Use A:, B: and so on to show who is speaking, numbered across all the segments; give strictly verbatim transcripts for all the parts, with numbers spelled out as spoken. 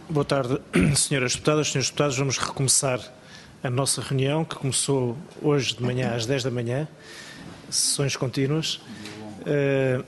A: Boa tarde, senhoras deputadas, senhores deputados. Vamos recomeçar a nossa reunião, que começou hoje de manhã às dez da manhã, sessões contínuas. Uh,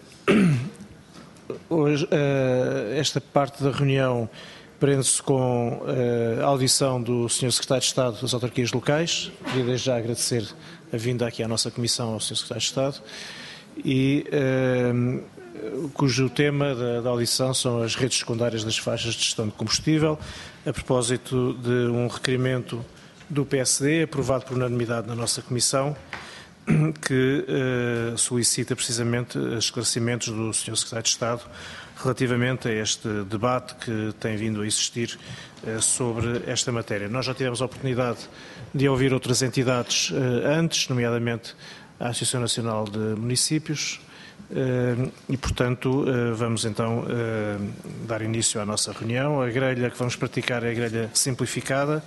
A: hoje, uh, esta parte da reunião prende-se com uh, a audição do senhor Secretário de Estado das Autarquias Locais. Queria desde já agradecer a vinda aqui à nossa Comissão ao senhor Secretário de Estado, e uh, cujo tema da, da audição são as redes secundárias das faixas de gestão de combustível, a propósito de um requerimento do P S D, aprovado por unanimidade na nossa Comissão, que uh, solicita precisamente esclarecimentos do senhor Secretário de Estado relativamente a este debate que tem vindo a existir uh, sobre esta matéria. Nós já tivemos a oportunidade de ouvir outras entidades uh, antes, nomeadamente a Associação Nacional de Municípios, Uh, e, portanto, uh, vamos então uh, dar início à nossa reunião. A grelha que vamos praticar é a grelha simplificada.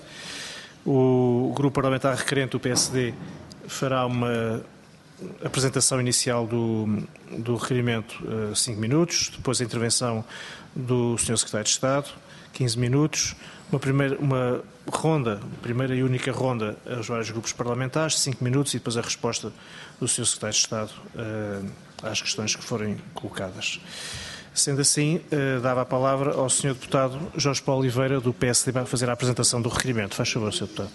A: O grupo parlamentar requerente, o P S D, fará uma apresentação inicial do, do requerimento, uh, cinco minutos, depois a intervenção do senhor Secretário de Estado, quinze minutos, uma, primeira, uma ronda, primeira e única ronda aos vários grupos parlamentares, cinco minutos, e depois a resposta do senhor Secretário de Estado uh, às questões que forem colocadas. Sendo assim, uh, dava a palavra ao senhor Deputado Jorge Paulo Oliveira, do P S D, para fazer a apresentação do requerimento. Faz favor, senhor Deputado.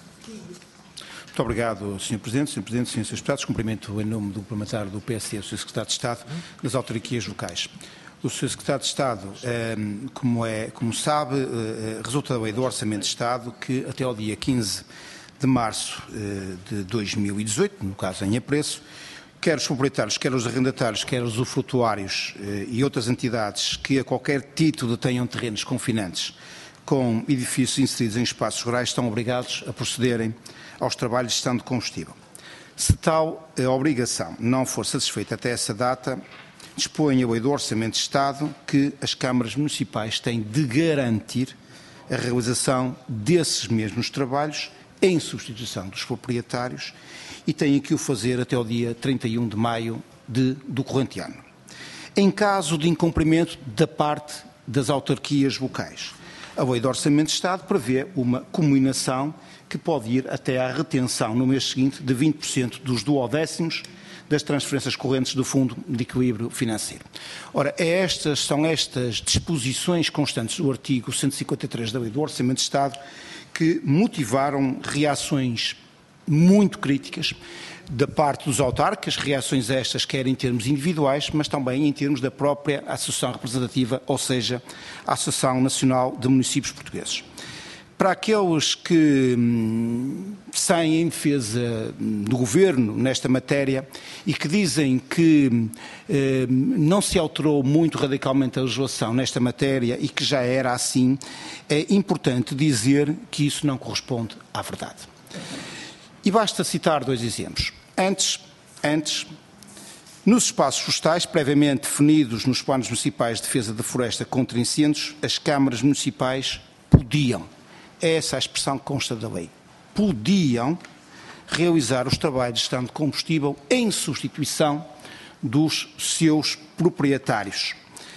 B: Muito obrigado, senhor Presidente. senhor Presidente, senhores Deputados, cumprimento em nome do parlamentar do P S D, o senhor Secretário de Estado das Autarquias Locais. O senhor Secretário de Estado, como, é, como sabe, resulta da lei do Orçamento de Estado que até ao dia quinze de março de dois mil e dezoito, no caso em apreço, quer os proprietários, quer os arrendatários, quer os usufrutuários e outras entidades que a qualquer título tenham terrenos confinantes com edifícios inseridos em espaços rurais estão obrigados a procederem aos trabalhos de gestão de combustível. Se tal obrigação não for satisfeita até essa data, dispõe a lei do Orçamento de Estado que as câmaras municipais têm de garantir a realização desses mesmos trabalhos em substituição dos proprietários e têm que o fazer até o dia trinta e um de maio de, do corrente ano. Em caso de incumprimento da parte das autarquias locais, a lei do Orçamento de Estado prevê uma cominação que pode ir até à retenção no mês seguinte de vinte por cento dos duodécimos das transferências correntes do Fundo de Equilíbrio Financeiro. Ora, é estas, são estas disposições constantes do artigo cento e cinquenta e três da Lei do Orçamento de Estado que motivaram reações muito críticas da parte dos autarcas, reações estas quer em termos individuais, mas também em termos da própria Associação Representativa, ou seja, a Associação Nacional de Municípios Portugueses. Para aqueles que hum, saem em defesa do Governo nesta matéria e que dizem que hum, não se alterou muito radicalmente a legislação nesta matéria e que já era assim, é importante dizer que isso não corresponde à verdade. E basta citar dois exemplos. Antes, antes, nos espaços florestais previamente definidos nos planos municipais de defesa da floresta contra incêndios, as câmaras municipais podiam, é essa a expressão que consta da lei, podiam realizar os trabalhos de gestão de combustível em substituição dos seus proprietários.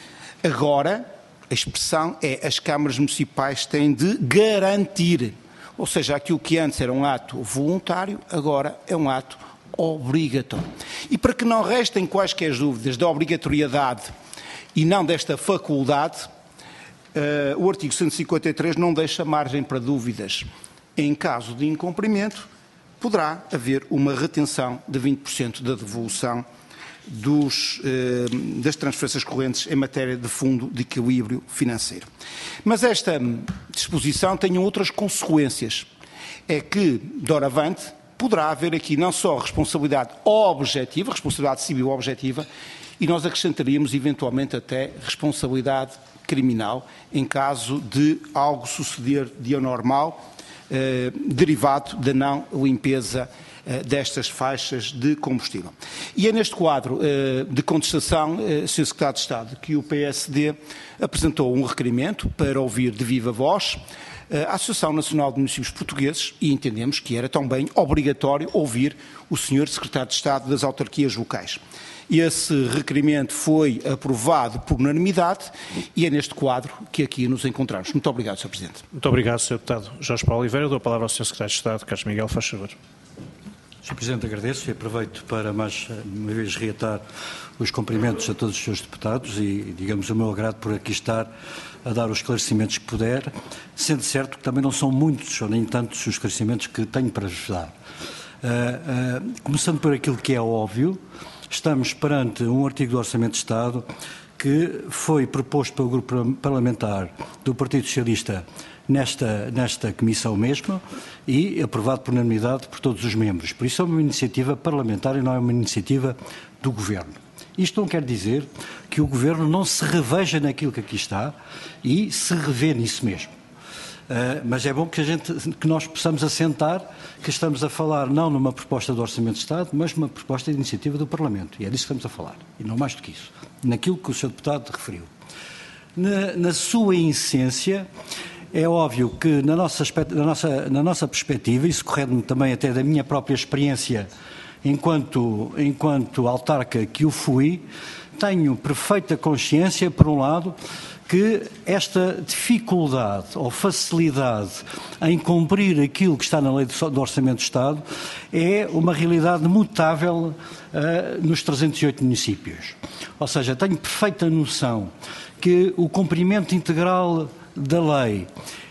B: Agora, a expressão é as câmaras municipais têm de garantir, ou seja, aquilo que antes era um ato voluntário, agora é um ato obrigatório. E para que não restem quaisquer dúvidas da obrigatoriedade e não desta faculdade, Uh, o artigo cento e cinquenta e três não deixa margem para dúvidas. Em caso de incumprimento, poderá haver uma retenção de vinte por cento da devolução dos, uh, das transferências correntes em matéria de fundo de equilíbrio financeiro. Mas esta disposição tem outras consequências. É que, doravante, poderá haver aqui não só responsabilidade objetiva, responsabilidade civil objetiva, e nós acrescentaríamos eventualmente até responsabilidade criminal em caso de algo suceder de anormal eh, derivado da não limpeza eh, destas faixas de combustível. E é neste quadro eh, de contestação, eh, senhor Secretário de Estado, que o P S D apresentou um requerimento para ouvir de viva voz a Associação Nacional de Municípios Portugueses e entendemos que era também obrigatório ouvir o senhor Secretário de Estado das Autarquias Locais. Esse requerimento foi aprovado por unanimidade e é neste quadro que aqui nos encontramos. Muito obrigado, senhor Presidente.
A: Muito obrigado, senhor Deputado Jorge Paulo Oliveira. Dou a palavra ao senhor Secretário de Estado, Carlos Miguel, faz favor.
C: senhor Presidente, agradeço e aproveito para mais uma vez reatar os cumprimentos a todos os senhores deputados e, digamos, o meu agrado por aqui estar a dar os esclarecimentos que puder, sendo certo que também não são muitos ou nem tantos os esclarecimentos que tenho para vos dar. Uh, uh, começando por aquilo que é óbvio, estamos perante um artigo do Orçamento de Estado que foi proposto pelo Grupo Parlamentar do Partido Socialista nesta, nesta comissão mesmo e aprovado por unanimidade por todos os membros. Por isso é uma iniciativa parlamentar e não é uma iniciativa do Governo. Isto não quer dizer que o Governo não se reveja naquilo que aqui está e se revê nisso mesmo. Uh, mas é bom que, a gente, que nós possamos assentar que estamos a falar não numa proposta do Orçamento de Estado, mas numa proposta de iniciativa do Parlamento. E é disso que estamos a falar. E não mais do que isso. Naquilo que o senhor Deputado referiu. Na, na sua essência, é óbvio que na nossa, na nossa, na nossa perspectiva, isso correndo também até da minha própria experiência enquanto, enquanto autarca que o fui, tenho perfeita consciência, por um lado, que esta dificuldade ou facilidade em cumprir aquilo que está na Lei do Orçamento do Estado é uma realidade mutável uh, nos trezentos e oito municípios. Ou seja, tenho perfeita noção que o cumprimento integral da lei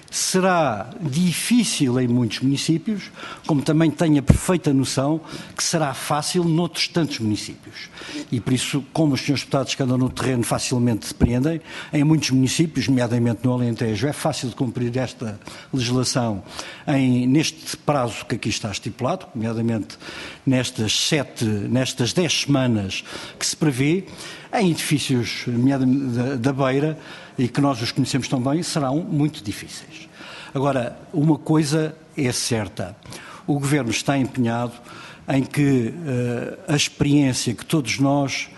C: será difícil em muitos municípios, como também tenho a perfeita noção que será fácil noutros tantos municípios. E por isso, como os senhores deputados que andam no terreno facilmente depreendem, em muitos municípios, nomeadamente no Alentejo, é fácil de cumprir esta legislação em, neste prazo que aqui está estipulado, nomeadamente nestas sete, nestas dez semanas que se prevê, em edifícios da, da Beira, e que nós os conhecemos tão bem, serão muito difíceis. Agora, uma coisa é certa, o Governo está empenhado em que uh, a experiência que todos nós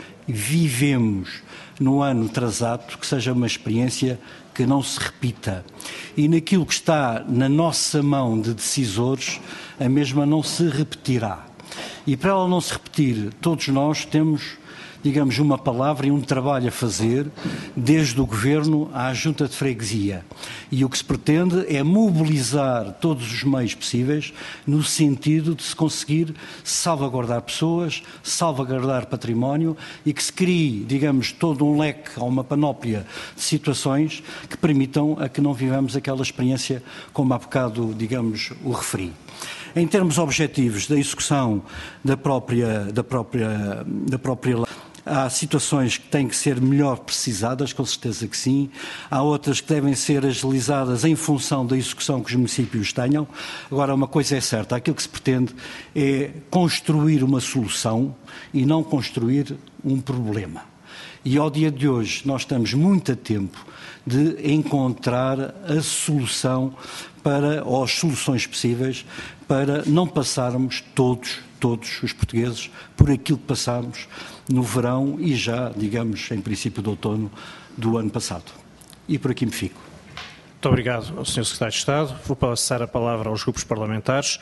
C: vivemos no ano transato, que seja uma experiência que não se repita. E naquilo que está na nossa mão de decisores, a mesma não se repetirá. E para ela não se repetir, todos nós temos, digamos, uma palavra e um trabalho a fazer, desde o Governo à Junta de Freguesia. E o que se pretende é mobilizar todos os meios possíveis no sentido de se conseguir salvaguardar pessoas, salvaguardar património e que se crie, digamos, todo um leque ou uma panóplia de situações que permitam a que não vivamos aquela experiência como há bocado, digamos, o referi. Em termos objetivos da execução da própria, da própria, da própria lei, há situações que têm que ser melhor precisadas, com certeza que sim. Há outras que devem ser agilizadas em função da execução que os municípios tenham. Agora, uma coisa é certa, aquilo que se pretende é construir uma solução e não construir um problema. E ao dia de hoje nós estamos muito a tempo de encontrar a solução para, ou as soluções possíveis para não passarmos todos, todos os portugueses por aquilo que passámos no verão e já, digamos, em princípio de outono do ano passado. E por aqui me fico.
A: Muito obrigado ao senhor Secretário de Estado. Vou passar a palavra aos grupos parlamentares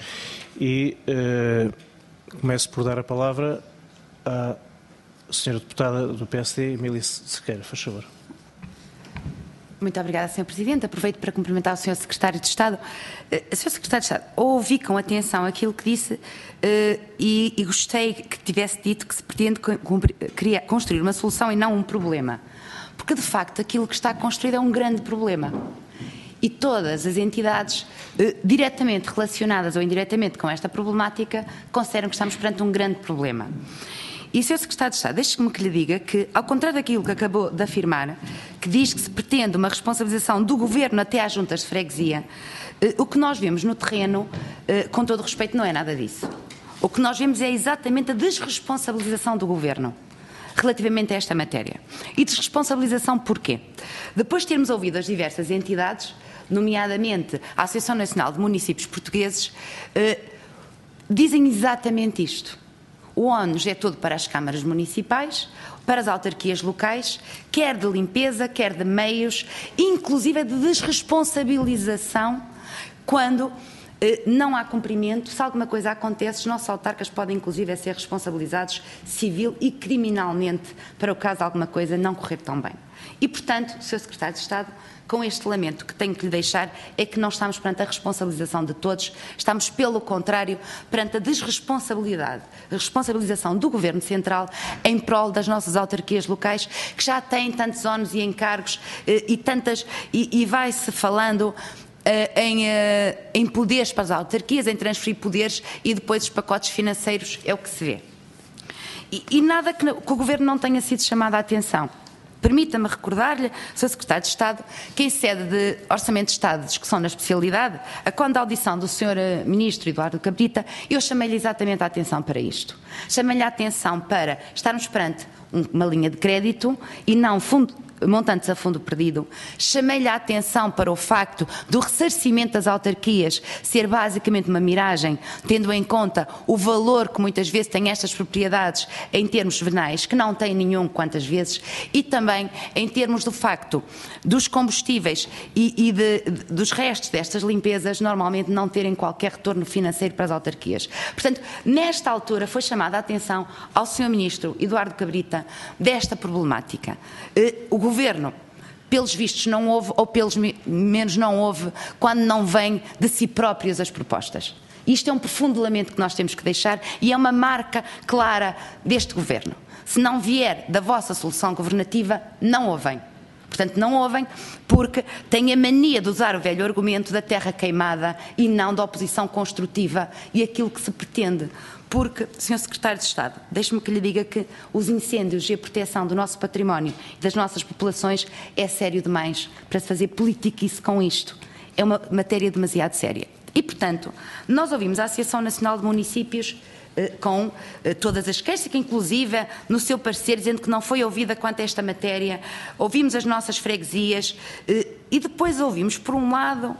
A: e uh, começo por dar a palavra à senhora deputada do P S D, Emília Sequeira. Faz favor.
D: Muito obrigada, senhor Presidente. Aproveito para cumprimentar o senhor Secretário de Estado. Uh, senhor Secretário de Estado, ouvi com atenção aquilo que disse uh, e, e gostei que tivesse dito que se pretende cumprir, criar, construir uma solução e não um problema. Porque, de facto, aquilo que está construído é um grande problema. E todas as entidades uh, diretamente relacionadas ou indiretamente com esta problemática consideram que estamos perante um grande problema. E, senhor Secretário de Estado, deixe-me que lhe diga que, ao contrário daquilo que acabou de afirmar, que diz que se pretende uma responsabilização do Governo até às juntas de freguesia, eh, o que nós vemos no terreno, eh, com todo o respeito, não é nada disso. O que nós vemos é exatamente a desresponsabilização do Governo. relativamente a esta matéria. E desresponsabilização porquê? Depois de termos ouvido as diversas entidades, nomeadamente a Associação Nacional de Municípios Portugueses, eh, dizem exatamente isto. O ónus é todo para as câmaras municipais, para as autarquias locais, quer de limpeza, quer de meios, inclusive de desresponsabilização quando eh, não há cumprimento. Se alguma coisa acontece, os nossos autarcas podem inclusive ser responsabilizados civil e criminalmente para o caso de alguma coisa não correr tão bem. E, portanto, senhor Secretário de Estado, com este lamento que tenho que lhe deixar, é que não estamos perante a responsabilização de todos, estamos, pelo contrário, perante a desresponsabilidade, a responsabilização do Governo Central em prol das nossas autarquias locais, que já têm tantos ónus e encargos eh, e tantas, e, e vai-se falando eh, em, eh, em poderes para as autarquias, em transferir poderes e depois os pacotes financeiros, é o que se vê. E, e nada que, que o Governo não tenha sido chamado a atenção. Permita-me recordar-lhe, senhor Secretário de Estado, que em sede de Orçamento de Estado de discussão na especialidade, a quando a audição do senhor Ministro Eduardo Cabrita, eu chamei-lhe exatamente a atenção para isto. Chamei-lhe a atenção para estarmos perante uma linha de crédito e não fundo, montantes a fundo perdido. Chamei-lhe a atenção para o facto do ressarcimento das autarquias ser basicamente uma miragem, tendo em conta o valor que muitas vezes têm estas propriedades em termos venais, que não têm nenhum quantas vezes, e também em termos do facto dos combustíveis e, e de, de, dos restos destas limpezas normalmente não terem qualquer retorno financeiro para as autarquias. Portanto, nesta altura foi chamada a atenção ao senhor Ministro Eduardo Cabrita desta problemática. O O Governo, pelos vistos, não houve, ou pelos menos não houve, quando não vem de si próprias as propostas. Isto é um profundo lamento que nós temos que deixar e é uma marca clara deste Governo. Se não vier da vossa solução governativa, não ouvem. Portanto, não ouvem porque têm a mania de usar o velho argumento da terra queimada e não da oposição construtiva e aquilo que se pretende. Porque, senhor Secretário de Estado, deixe-me que lhe diga que os incêndios e a proteção do nosso património e das nossas populações é sério demais para se fazer politiquice com isto. É uma matéria demasiado séria. E, portanto, nós ouvimos a Associação Nacional de Municípios eh, com eh, todas as queixas, que inclusive no seu parecer dizendo que não foi ouvida quanto a esta matéria, ouvimos as nossas freguesias eh, e depois ouvimos, por um lado,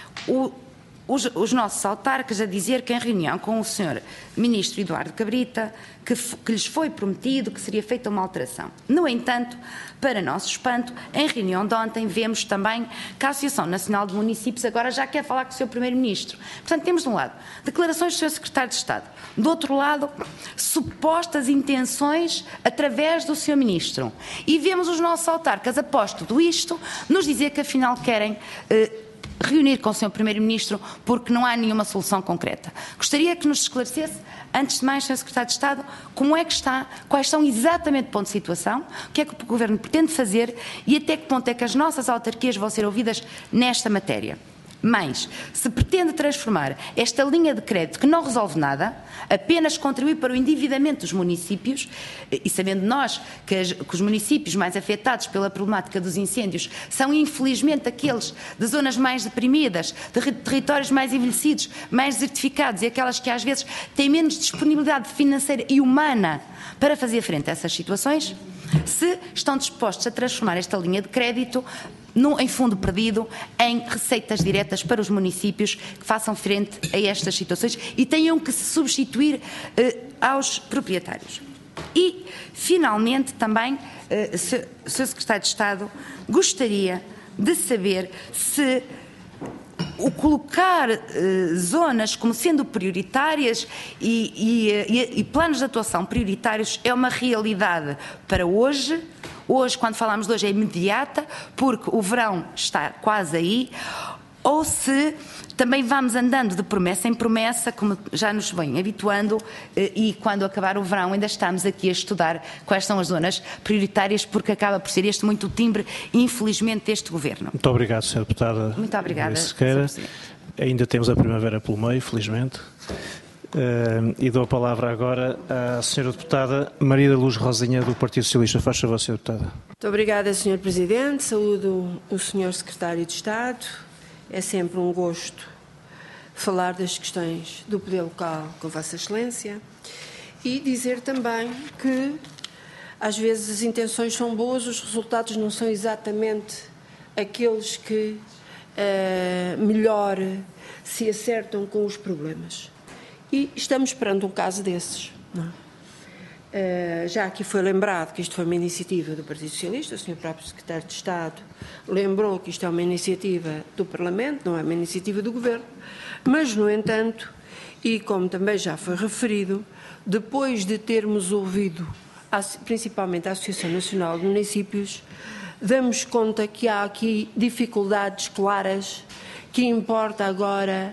D: o Os, os nossos autarcas a dizer que em reunião com o senhor Ministro Eduardo Cabrita, que, que lhes foi prometido que seria feita uma alteração. No entanto, para nosso espanto, em reunião de ontem vemos também que a Associação Nacional de Municípios agora já quer falar com o senhor Primeiro-Ministro. Portanto, temos de um lado declarações do senhor Secretário de Estado, do outro lado supostas intenções através do senhor Ministro. E vemos os nossos autarcas, após tudo isto, nos dizer que afinal querem eh, reunir com o senhor Primeiro-Ministro porque não há nenhuma solução concreta. Gostaria que nos esclarecesse, antes de mais, senhor Secretário de Estado, como é que está, quais são exatamente o ponto de situação, o que é que o Governo pretende fazer e até que ponto é que as nossas autarquias vão ser ouvidas nesta matéria. Mas, se pretende transformar esta linha de crédito que não resolve nada, apenas contribui para o endividamento dos municípios, e sabendo nós que, as, que os municípios mais afetados pela problemática dos incêndios são infelizmente aqueles de zonas mais deprimidas, de territórios mais envelhecidos, mais desertificados e aquelas que às vezes têm menos disponibilidade financeira e humana para fazer frente a essas situações, se estão dispostos a transformar esta linha de crédito No, em fundo perdido, em receitas diretas para os municípios que façam frente a estas situações e tenham que se substituir eh, aos proprietários. E, finalmente, também, eh, senhor Secretário de Estado, gostaria de saber se o colocar eh, zonas como sendo prioritárias e, e, e, e planos de atuação prioritários é uma realidade para hoje. Hoje, quando falamos de hoje, é imediata, porque o verão está quase aí, ou se também vamos andando de promessa em promessa, como já nos vem habituando, e quando acabar o verão ainda estamos aqui a estudar quais são as zonas prioritárias, porque acaba por ser este muito o timbre, infelizmente, deste Governo.
A: Muito obrigado, senhora Deputada.
D: Muito obrigada,
A: senhora Ainda temos a primavera pelo meio, felizmente. Uh, e dou a palavra agora à senhora Deputada Maria da Luz Rosinha, do Partido Socialista. Faz favor, senhora Deputada.
E: Muito obrigada, senhor Presidente. Saúdo o senhor Secretário de Estado. É sempre um gosto falar das questões do poder local com Vossa Excelência e dizer também que às vezes as intenções são boas, os resultados não são exatamente aqueles que uh, melhor se acertam com os problemas. E estamos perante um caso desses. Não é? Uh, já aqui foi lembrado que isto foi uma iniciativa do Partido Socialista, o senhor próprio Secretário de Estado lembrou que isto é uma iniciativa do Parlamento, não é uma iniciativa do Governo, mas, no entanto, e como também já foi referido, depois de termos ouvido, principalmente a Associação Nacional de Municípios, damos conta que há aqui dificuldades claras que importa agora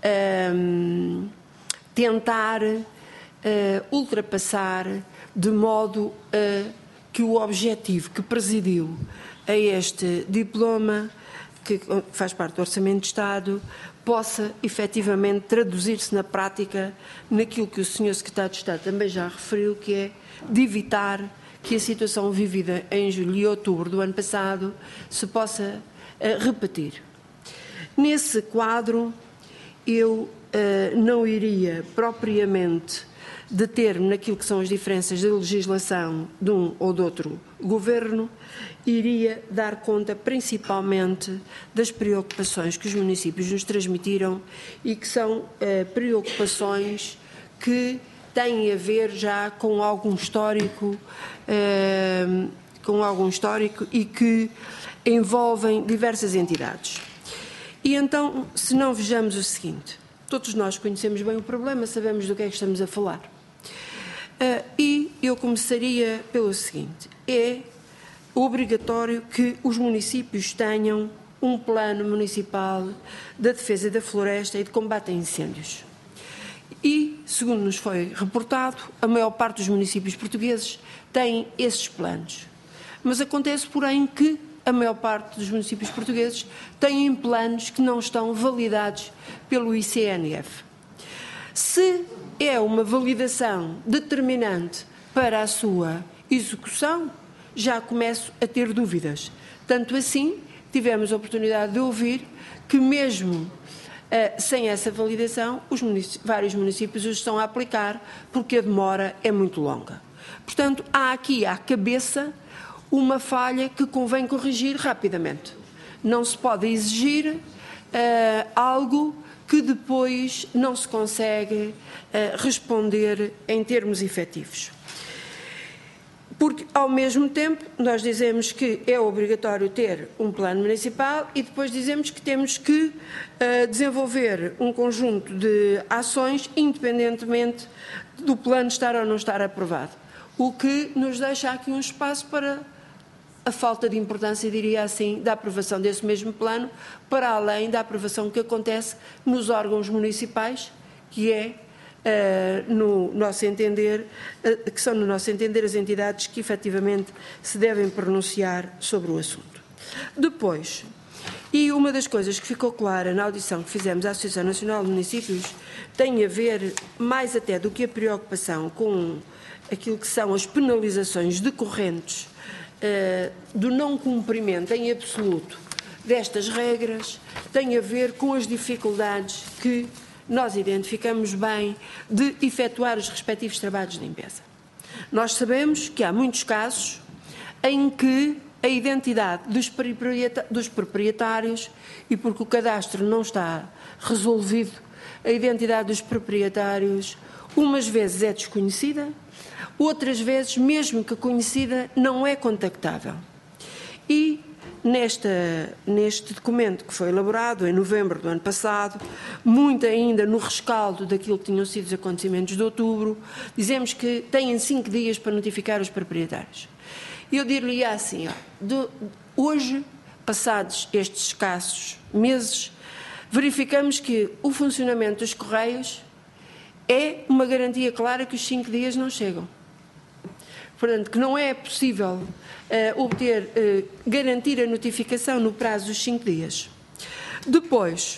E: um, tentar Uh, ultrapassar de modo uh, que o objetivo que presidiu a este diploma, que faz parte do Orçamento de Estado, possa efetivamente traduzir-se na prática naquilo que o senhor Secretário de Estado também já referiu, que é de evitar que a situação vivida em julho e outubro do ano passado se possa uh, repetir. Nesse quadro, eu uh, não iria propriamente deter-me naquilo que são as diferenças de legislação de um ou de outro governo, iria dar conta principalmente das preocupações que os municípios nos transmitiram e que são eh, preocupações que têm a ver já com algum histórico, eh, com algum histórico e que envolvem diversas entidades. E então, se não vejamos o seguinte, todos nós conhecemos bem o problema, sabemos do que é que estamos a falar. Uh, e eu começaria pelo seguinte, é obrigatório que os municípios tenham um plano municipal da defesa da floresta e de combate a incêndios. E, segundo nos foi reportado, a maior parte dos municípios portugueses têm esses planos. Mas acontece, porém, que a maior parte dos municípios portugueses têm planos que não estão validados pelo I C N F. Se é uma validação determinante para a sua execução, já começo a ter dúvidas. Tanto assim, tivemos a oportunidade de ouvir que mesmo uh, sem essa validação, os munic- vários municípios os estão a aplicar porque a demora é muito longa. Portanto, há aqui à cabeça uma falha que convém corrigir rapidamente. Não se pode exigir uh, algo que depois não se consegue uh, responder em termos efetivos. Porque, ao mesmo tempo, nós dizemos que é obrigatório ter um plano municipal e depois dizemos que temos que uh, desenvolver um conjunto de ações independentemente do plano estar ou não estar aprovado. O que nos deixa aqui um espaço para a falta de importância, diria assim, da aprovação desse mesmo plano, para além da aprovação que acontece nos órgãos municipais, que é, uh, no nosso entender, uh, que são, no nosso entender, as entidades que efetivamente se devem pronunciar sobre o assunto. Depois, e uma das coisas que ficou clara na audição que fizemos à Associação Nacional de Municípios tem a ver, mais até do que a preocupação com aquilo que são as penalizações decorrentes Uh, do não cumprimento em absoluto destas regras, tem a ver com as dificuldades que nós identificamos bem de efetuar os respectivos trabalhos de limpeza. Nós sabemos que há muitos casos em que a identidade dos proprietários, e porque o cadastro não está resolvido, a identidade dos proprietários umas vezes é desconhecida, outras vezes, mesmo que conhecida, não é contactável. E nesta, neste documento que foi elaborado em novembro do ano passado, muito ainda no rescaldo daquilo que tinham sido os acontecimentos de outubro, dizemos que têm cinco dias para notificar os proprietários. Eu diria assim, ó, de, hoje, passados estes escassos meses, verificamos que o funcionamento dos Correios é uma garantia clara que os cinco dias não chegam. Portanto, que não é possível uh, obter, uh, garantir a notificação no prazo dos cinco dias. Depois,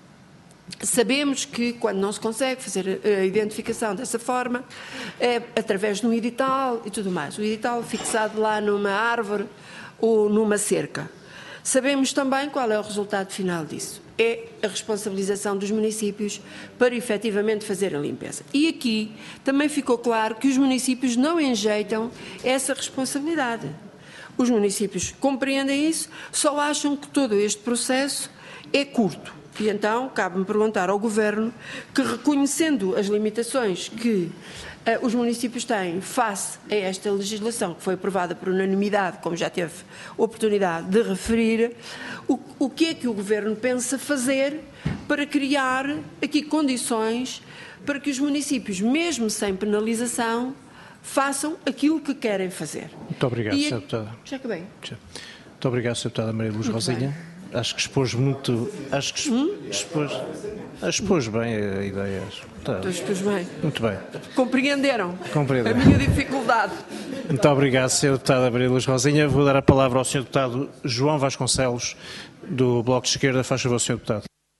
E: sabemos que quando não se consegue fazer a identificação dessa forma, é através de um edital e tudo mais. O edital fixado lá numa árvore ou numa cerca. Sabemos também qual é o resultado final disso. É a responsabilização dos municípios para efetivamente fazer a limpeza. E aqui também ficou claro que os municípios não enjeitam essa responsabilidade. Os municípios compreendem isso, só acham que todo este processo é curto. E então cabe-me perguntar ao Governo que, reconhecendo as limitações que uh, os municípios têm face a esta legislação, que foi aprovada por unanimidade, como já teve oportunidade de referir, o, o que é que o Governo pensa fazer para criar aqui condições para que os municípios, mesmo sem penalização, façam aquilo que querem fazer.
A: Muito obrigado,
E: e,
A: senhora Deputada.
E: Já acabei.
A: Muito obrigado, senhora Deputada Maria Luz Rosinha.
E: Bem.
A: Acho que expôs muito. Acho que
E: hum?
A: expôs, expôs bem a ideia. Tá.
E: Expôs bem.
A: Muito bem.
E: Compreenderam?
A: Compreenderam.
E: A minha dificuldade.
A: Muito obrigado, senhora Deputada Maria Luz Rosinha. Vou dar a palavra ao senhor Deputado João Vasconcelos, do Bloco de Esquerda. Faz favor, senhor Deputado.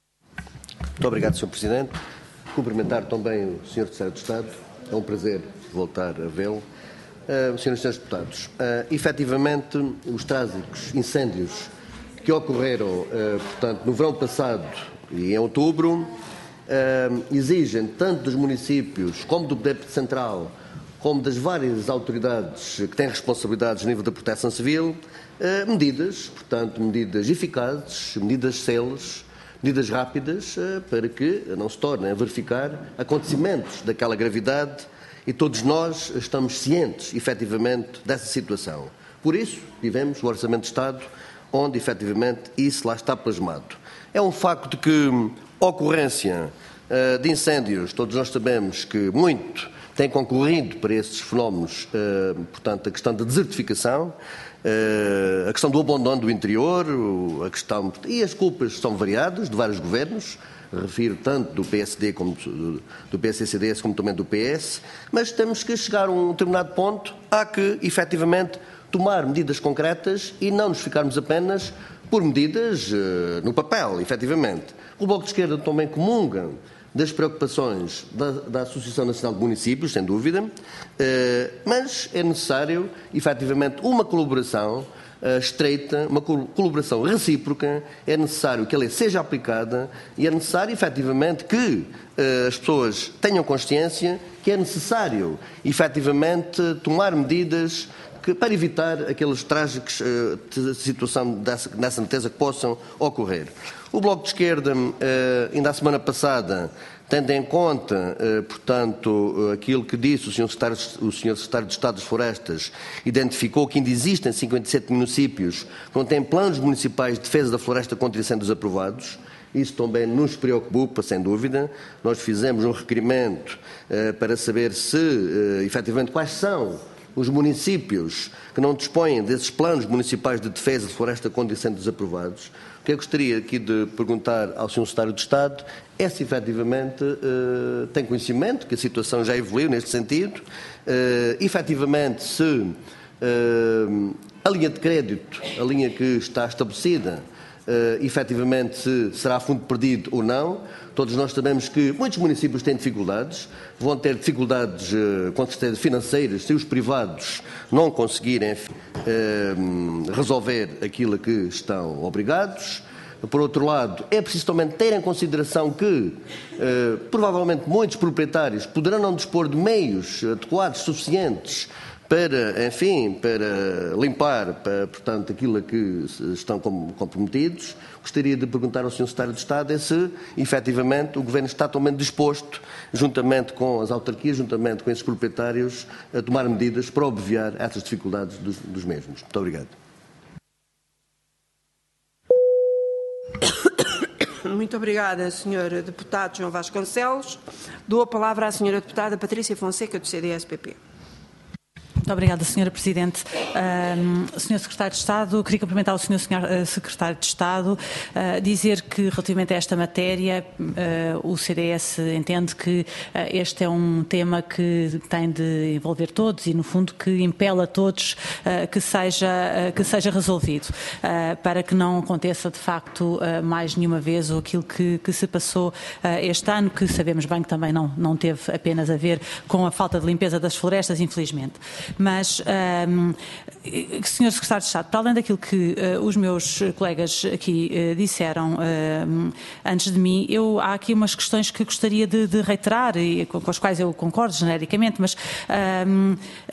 F: Muito obrigado, senhor Presidente. Cumprimentar também o senhor Secretário de Estado. É um prazer voltar a vê-lo. Uh, senhoras e senhores deputados, uh, efetivamente, os trágicos incêndios que ocorreram, uh, portanto, no verão passado e em outubro, uh, exigem tanto dos municípios como do Poder Central, como das várias autoridades que têm responsabilidades no nível da proteção civil, uh, medidas, portanto, medidas eficazes, medidas céleres, medidas rápidas, uh, para que não se tornem a verificar acontecimentos daquela gravidade. E todos nós estamos cientes, efetivamente, dessa situação. Por isso, tivemos o Orçamento de Estado, onde, efetivamente, isso lá está plasmado. É um facto que a ocorrência uh, de incêndios, todos nós sabemos que muito tem concorrido para esses fenómenos, uh, portanto, a questão da desertificação, uh, a questão do abandono do interior, a questão... E as culpas são variadas, de vários governos, refiro tanto do P S D como do, do P S C D S como também do P S, mas temos que chegar a um determinado ponto, há que, efetivamente, tomar medidas concretas e não nos ficarmos apenas por medidas uh, no papel, efetivamente. O Bloco de Esquerda também comunga das preocupações da, da Associação Nacional de Municípios, sem dúvida, uh, mas é necessário, efetivamente, uma colaboração Uh, estreita, uma colaboração recíproca, é necessário que a lei seja aplicada e é necessário, efetivamente, que uh, as pessoas tenham consciência que é necessário, efetivamente, tomar medidas que, para evitar aqueles trágicos uh, de situação dessa, nessa certeza que possam ocorrer. O Bloco de Esquerda, uh, ainda a semana passada, tendo em conta, eh, portanto, aquilo que disse o senhor Secretário, o senhor Secretário de Estado das Florestas, identificou que ainda existem cinquenta e sete municípios que não têm planos municipais de defesa da floresta contra incêndios aprovados. Isso também nos preocupa, sem dúvida. Nós fizemos um requerimento eh, para saber se, eh, efetivamente, quais são os municípios que não dispõem desses planos municipais de defesa de floresta contra incêndios aprovados. O que eu gostaria aqui de perguntar ao senhor Secretário de Estado é se efetivamente uh, tem conhecimento que a situação já evoluiu neste sentido, uh, efetivamente se uh, a linha de crédito, a linha que está estabelecida, uh, efetivamente se será fundo perdido ou não. Todos nós sabemos que muitos municípios têm dificuldades, vão ter dificuldades, uh, com certeza, financeiras, se os privados não conseguirem uh, resolver aquilo a que estão obrigados. Por outro lado, é preciso também ter em consideração que, eh, provavelmente, muitos proprietários poderão não dispor de meios adequados, suficientes, para, enfim, para limpar, para, portanto, aquilo a que estão comprometidos. Gostaria de perguntar ao senhor Secretário de Estado é se, efetivamente, o Governo está também disposto, juntamente com as autarquias, juntamente com esses proprietários, a tomar medidas para obviar essas dificuldades dos, dos mesmos. Muito obrigado.
E: Muito obrigada, senhor Deputado João Vasconcelos. Dou a palavra à senhora Deputada Patrícia Fonseca, do C D S P P.
G: Muito obrigada, senhora Presidente. Uh, senhor Secretário de Estado, queria cumprimentar o senhor Secretário de Estado, uh, dizer que relativamente a esta matéria, uh, o C D S entende que uh, este é um tema que tem de envolver todos e, no fundo, que impele a todos uh, que, seja, uh, que seja resolvido, uh, para que não aconteça, de facto, uh, mais nenhuma vez aquilo que, que se passou uh, este ano, que sabemos bem que também não, não teve apenas a ver com a falta de limpeza das florestas, infelizmente. mas, um, senhor Secretário de Estado, para além daquilo que uh, os meus colegas aqui uh, disseram uh, antes de mim, eu, há aqui umas questões que gostaria de, de reiterar e com, com as quais eu concordo genericamente, mas um,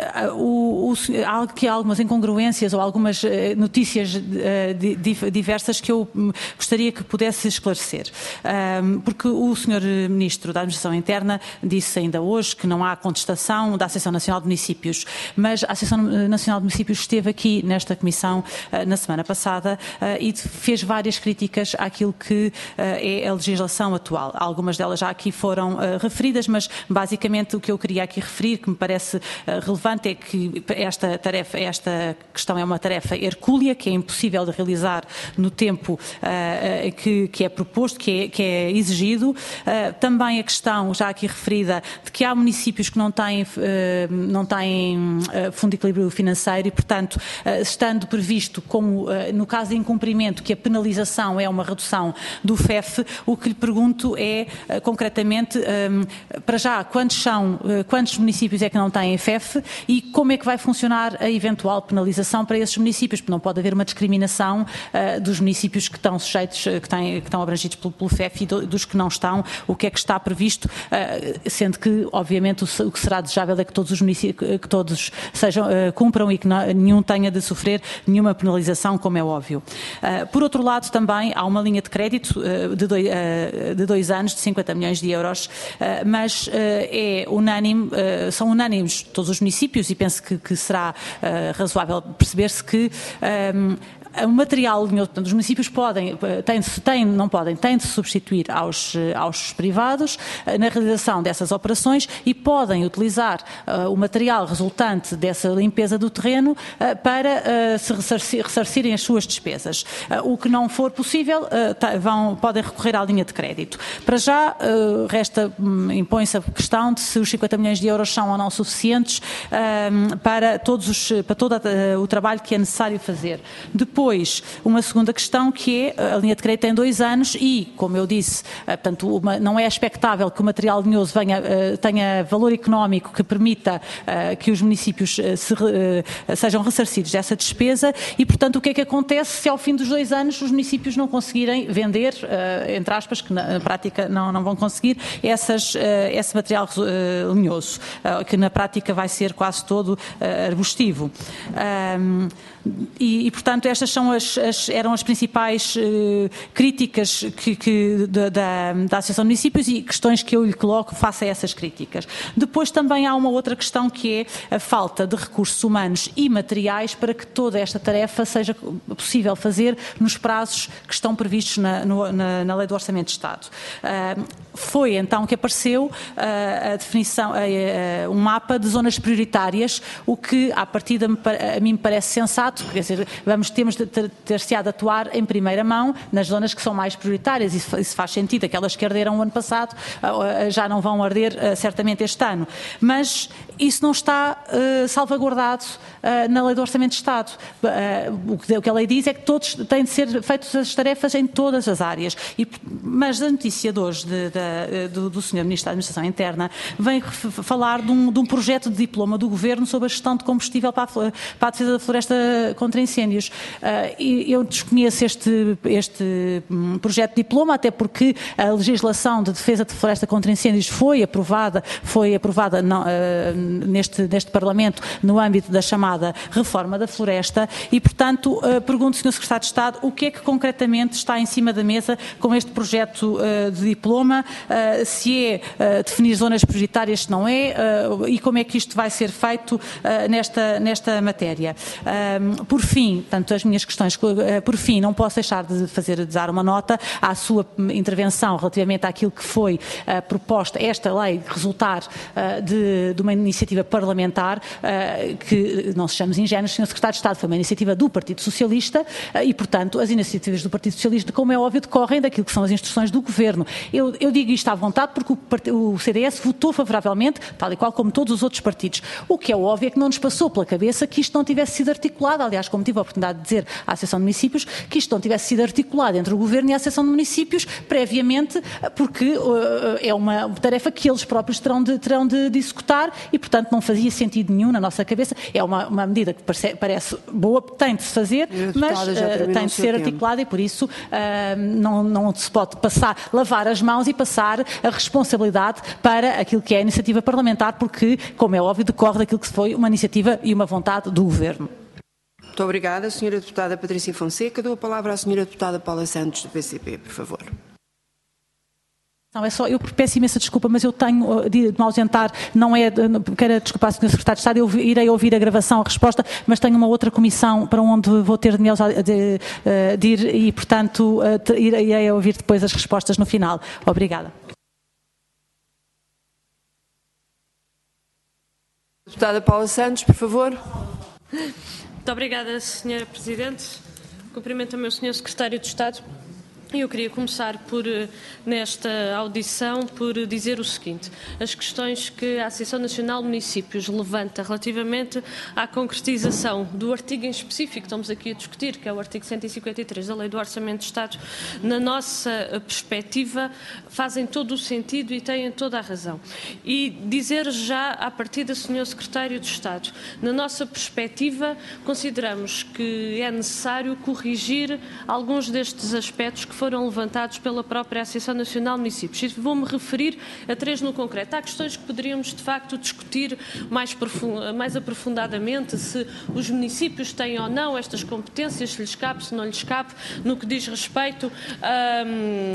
G: o, o, há aqui algumas incongruências ou algumas uh, notícias uh, di, diversas que eu gostaria que pudesse esclarecer. Um, porque o senhor Ministro da Administração Interna disse ainda hoje que não há contestação da Associação Nacional de Municípios, mas a Associação Nacional de Municípios esteve aqui nesta comissão uh, na semana passada uh, e fez várias críticas àquilo que uh, é a legislação atual. Algumas delas já aqui foram uh, referidas, mas basicamente o que eu queria aqui referir, que me parece uh, relevante, é que esta tarefa, esta questão é uma tarefa hercúlea, que é impossível de realizar no tempo uh, que, que é proposto, que é, que é exigido. Uh, também a questão, já aqui referida, de que há municípios que não têm, uh, não têm uh, fundo de equilíbrio financeiro e, portanto, estando previsto, como no caso de incumprimento, que a penalização é uma redução do F E F, o que lhe pergunto é, concretamente, para já, quantos são, quantos municípios é que não têm F E F e como é que vai funcionar a eventual penalização para esses municípios, porque não pode haver uma discriminação dos municípios que estão sujeitos, que, têm, que estão abrangidos pelo, pelo F E F e dos que não estão, o que é que está previsto, sendo que, obviamente, o que será desejável é que todos os municípios, que todos sejam, cumpram e que não, nenhum tenha de sofrer nenhuma penalização, como é óbvio. Uh, por outro lado, também há uma linha de crédito uh, de, dois, uh, de dois anos, de cinquenta milhões de euros, uh, mas uh, é unânime, uh, são unânimes todos os municípios e penso que, que será uh, razoável perceber-se que um, o material, portanto, os municípios podem, têm, têm, não podem, têm de se substituir aos, aos privados na realização dessas operações e podem utilizar uh, o material resultante dessa limpeza do terreno uh, para uh, se ressarcir, ressarcirem as suas despesas. Uh, o que não for possível, uh, tá, vão, podem recorrer à linha de crédito. Para já, uh, resta, um, impõe-se a questão de se os cinquenta milhões de euros são ou não suficientes um, para, todos os, para todo uh, o trabalho que é necessário fazer. Depois, Depois, uma segunda questão que é, a linha de crédito tem dois anos e, como eu disse, portanto, uma, não é expectável que o material linhoso venha, tenha valor económico que permita que os municípios se, sejam ressarcidos dessa despesa e, portanto, o que é que acontece se ao fim dos dois anos os municípios não conseguirem vender, entre aspas, que na prática não, não vão conseguir, essas, esse material linhoso, que na prática vai ser quase todo arbustivo. Um, E, e, portanto, estas são as, as, eram as principais uh, críticas que, que, da, da, da Associação de Municípios e questões que eu lhe coloco face a essas críticas. Depois também há uma outra questão que é a falta de recursos humanos e materiais para que toda esta tarefa seja possível fazer nos prazos que estão previstos na, no, na, na Lei do Orçamento de Estado. Uh, foi então que apareceu uh, a definição, uh, uh, um mapa de zonas prioritárias, o que, à partida, me, a mim me parece sensato. Quer dizer, vamos, temos de ter, ter-se de atuar em primeira mão nas zonas que são mais prioritárias, isso, isso faz sentido, aquelas que arderam o ano passado já não vão arder certamente este ano, mas isso não está uh, salvaguardado uh, na Lei do Orçamento de Estado. Uh, o, que, o que a lei diz é que todos têm de ser feitas as tarefas em todas as áreas, e, mas a notícia de hoje de, de, do, do senhor Ministro da Administração Interna vem falar de um, de um projeto de diploma do Governo sobre a gestão de combustível para a, para a defesa da floresta contra incêndios. Uh, eu desconheço este, este um, projeto de diploma, até porque a legislação de defesa de floresta contra incêndios foi aprovada, foi aprovada não, uh, neste, neste Parlamento no âmbito da chamada reforma da floresta e, portanto, uh, pergunto, senhor Secretário de Estado, o que é que concretamente está em cima da mesa com este projeto uh, de diploma, uh, se é uh, definir zonas prioritárias, se não é, uh, e como é que isto vai ser feito uh, nesta, nesta matéria. Um, por fim, tanto as minhas questões, uh, por fim, não posso deixar de fazer, de dar uma nota à sua intervenção relativamente àquilo que foi uh, proposta, esta lei resultar uh, de, de uma iniciativa parlamentar, uh, que não sejamos ingênuos, senhor Secretário de Estado, foi uma iniciativa do Partido Socialista uh, e, portanto, as iniciativas do Partido Socialista, como é óbvio, decorrem daquilo que são as instruções do Governo. Eu, eu digo digo isto à vontade porque o C D S votou favoravelmente, tal e qual como todos os outros partidos. O que é óbvio é que não nos passou pela cabeça que isto não tivesse sido articulado, aliás, como tive a oportunidade de dizer à Associação de Municípios, que isto não tivesse sido articulado entre o Governo e a Associação de Municípios previamente, porque uh, é uma tarefa que eles próprios terão de, terão de discutir e, portanto, não fazia sentido nenhum na nossa cabeça. É uma, uma medida que parece, parece boa, tem de se fazer, mas uh, tem de ser articulada e, por isso, uh, não, não se pode passar, lavar as mãos e passar a responsabilidade para aquilo que é a iniciativa parlamentar, porque, como é óbvio, decorre daquilo que foi uma iniciativa e uma vontade do Governo.
E: Muito obrigada, senhora Deputada Patrícia Fonseca. Dou a palavra à senhora Deputada Paula Santos, do P C P, por favor.
G: Não, é só, eu peço imensa desculpa, mas eu tenho de me ausentar, não é, quero desculpar, senhor Secretário de Estado, eu irei ouvir a gravação, a resposta, mas tenho uma outra comissão para onde vou ter de me de, de ir e, portanto, irei ouvir depois as respostas no final. Obrigada.
E: Deputada Paula Santos, por favor.
H: Muito obrigada, senhora Presidente. Cumprimento também o senhor Secretário de Estado. E eu queria começar por, nesta audição, por dizer o seguinte. As questões que a Associação Nacional de Municípios levanta relativamente à concretização do artigo em específico que estamos aqui a discutir, que é o artigo cento e cinquenta e três da Lei do Orçamento de Estado, na nossa perspectiva, fazem todo o sentido e têm toda a razão. E dizer já, à partida, senhor Secretário de Estado, na nossa perspectiva, consideramos que é necessário corrigir alguns destes aspectos que foram levantados pela própria Associação Nacional de Municípios. E vou-me referir a três no concreto. Há questões que poderíamos, de facto, discutir mais, mais aprofundadamente, se os municípios têm ou não estas competências, se lhes cabe, se não lhes cabe, no que diz respeito a,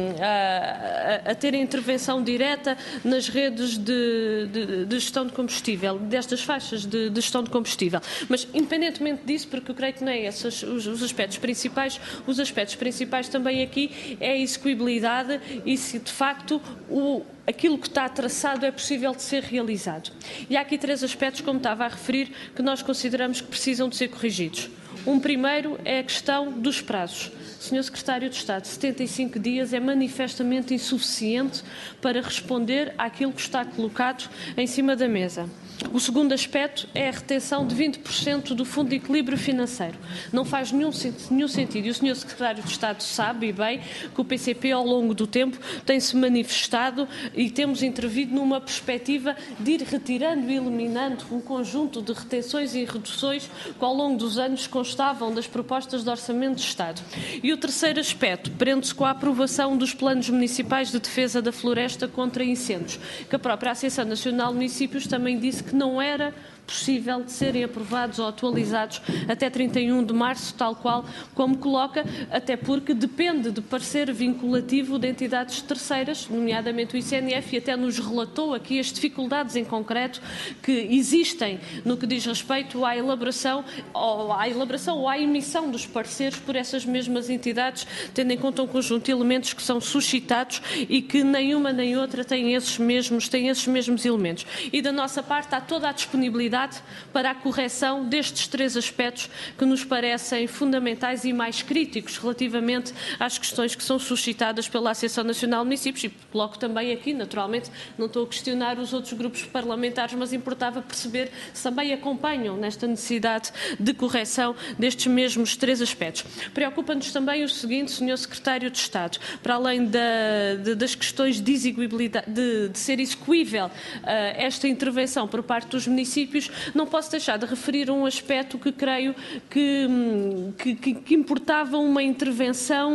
H: a, a ter intervenção direta nas redes de, de, de gestão de combustível, destas faixas de, de gestão de combustível. Mas, independentemente disso, porque eu creio que não é esses os, os aspectos principais, os aspectos principais também aqui é a execuibilidade e se de facto o, aquilo que está traçado é possível de ser realizado. E há aqui três aspectos, como estava a referir, que nós consideramos que precisam de ser corrigidos. Um primeiro é a questão dos prazos. senhor Secretário de Estado, setenta e cinco dias é manifestamente insuficiente para responder àquilo que está colocado em cima da mesa. O segundo aspecto é a retenção de vinte por cento do Fundo de Equilíbrio Financeiro. Não faz nenhum, nenhum sentido. E o senhor Secretário de Estado sabe e bem que o P C P, ao longo do tempo, tem-se manifestado e temos intervido numa perspectiva de ir retirando e eliminando um conjunto de retenções e reduções que, ao longo dos anos, constavam das propostas de Orçamento de Estado. E o terceiro aspecto prende-se com a aprovação dos planos municipais de defesa da floresta contra incêndios, que a própria Associação Nacional de Municípios também disse que não era possível de serem aprovados ou atualizados até trinta e um de março, tal qual como coloca, até porque depende de parecer vinculativo de entidades terceiras, nomeadamente o I C N F, e até nos relatou aqui as dificuldades em concreto que existem no que diz respeito à elaboração ou à elaboração ou à emissão dos pareceres por essas mesmas entidades, tendo em conta um conjunto de elementos que são suscitados e que nenhuma nem outra tem esses mesmos, tem esses mesmos elementos. E da nossa parte há toda a disponibilidade para a correção destes três aspectos que nos parecem fundamentais e mais críticos relativamente às questões que são suscitadas pela Associação Nacional de Municípios e coloco também aqui, naturalmente, não estou a questionar os outros grupos parlamentares, mas importava perceber se também acompanham nesta necessidade de correção destes mesmos três aspectos. Preocupa-nos também o seguinte, senhor Secretário de Estado, para além da, de, das questões de execuibilidade, de, de ser execuível uh, esta intervenção por parte dos municípios, não posso deixar de referir um aspecto que creio que, que, que importava uma intervenção,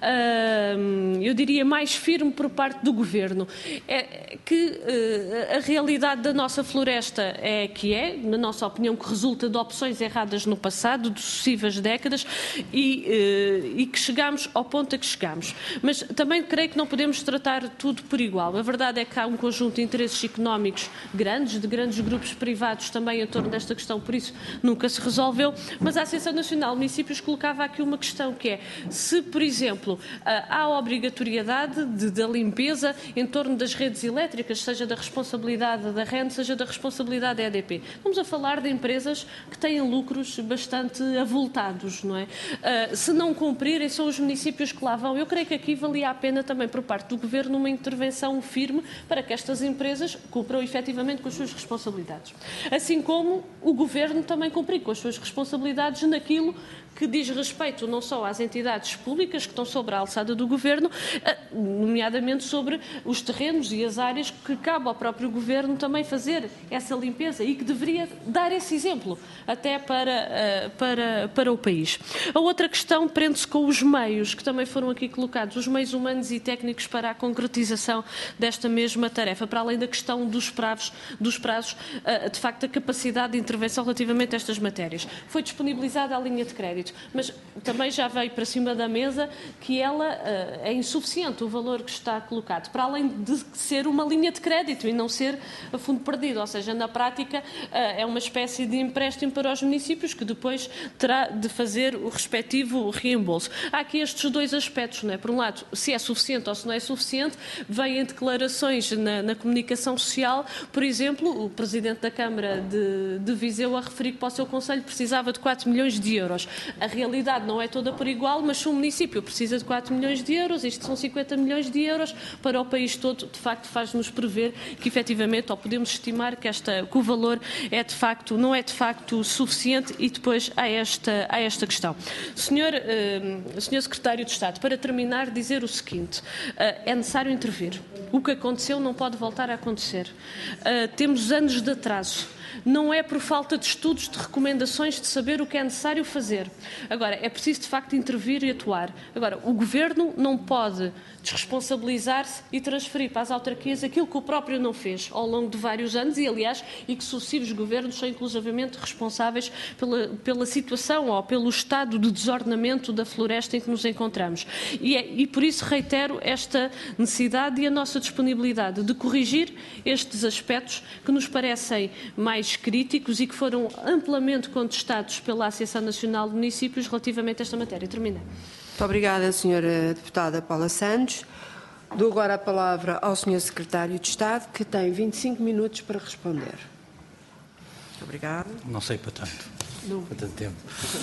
H: uh, eu diria, mais firme por parte do Governo. É que uh, a realidade da nossa floresta é que é, na nossa opinião, que resulta de opções erradas no passado, de sucessivas décadas, e, uh, e que chegamos ao ponto a que chegamos. Mas também creio que não podemos tratar tudo por igual. A verdade é que há um conjunto de interesses económicos grandes, de grandes grupos privados também também em torno desta questão, por isso nunca se resolveu, mas a Associação Nacional de Municípios colocava aqui uma questão que é, se, por exemplo, há a obrigatoriedade de, da limpeza em torno das redes elétricas, seja da responsabilidade da R E N, seja da responsabilidade da E D P. Vamos a falar de empresas que têm lucros bastante avultados, não é? Uh, se não cumprirem, são os municípios que lá vão. Eu creio que aqui valia a pena também, por parte do Governo, uma intervenção firme para que estas empresas cumpram efetivamente com as suas responsabilidades. Assim como o Governo também cumprir com as suas responsabilidades naquilo que diz respeito não só às entidades públicas que estão sobre a alçada do Governo, nomeadamente sobre os terrenos e as áreas que cabe ao próprio Governo também fazer essa limpeza e que deveria dar esse exemplo até para, para, para o país. A outra questão prende-se com os meios que também foram aqui colocados, os meios humanos e técnicos para a concretização desta mesma tarefa, para além da questão dos prazos, dos prazos de facto, a capacidade de intervenção relativamente a estas matérias. Foi disponibilizada a linha de crédito, mas também já veio para cima da mesa que ela uh, é insuficiente, o valor que está colocado, para além de ser uma linha de crédito e não ser a fundo perdido, ou seja, na prática uh, é uma espécie de empréstimo para os municípios que depois terá de fazer o respectivo reembolso. Há aqui estes dois aspectos, não é? Por um lado, se é suficiente ou se não é suficiente, vêm declarações na, na comunicação social, por exemplo, o Presidente da Câmara de, de Viseu a referir que para o seu Conselho precisava de quatro milhões de euros. A realidade não é toda por igual, mas se um município precisa de quatro milhões de euros, isto são cinquenta milhões de euros, para o país todo, de facto, faz-nos prever que, efetivamente, ou podemos estimar que, esta, que o valor é de facto, não é de facto suficiente e depois há esta, há esta questão. Senhor, uh, Senhor Secretário de Estado, para terminar, dizer o seguinte, uh, é necessário intervir. O que aconteceu não pode voltar a acontecer. Uh, temos anos de atraso. Não é por falta de estudos, de recomendações, de saber o que é necessário fazer. Agora, é preciso de facto intervir e atuar. Agora, o Governo não pode desresponsabilizar-se e transferir para as autarquias aquilo que o próprio não fez ao longo de vários anos e, aliás, e que sucessivos governos são inclusivamente responsáveis pela, pela situação ou pelo estado de desordenamento da floresta em que nos encontramos. E, é, e por isso reitero esta necessidade e a nossa disponibilidade de corrigir estes aspectos que nos parecem mais críticos e que foram amplamente contestados pela Associação Nacional de Municípios relativamente a esta matéria. Terminei.
E: Muito obrigada, senhora Deputada Paula Santos. Dou agora a palavra ao senhor Secretário de Estado, que tem vinte e cinco minutos para responder. Muito obrigada.
C: Não sei para tanto. Não. Para tanto tempo.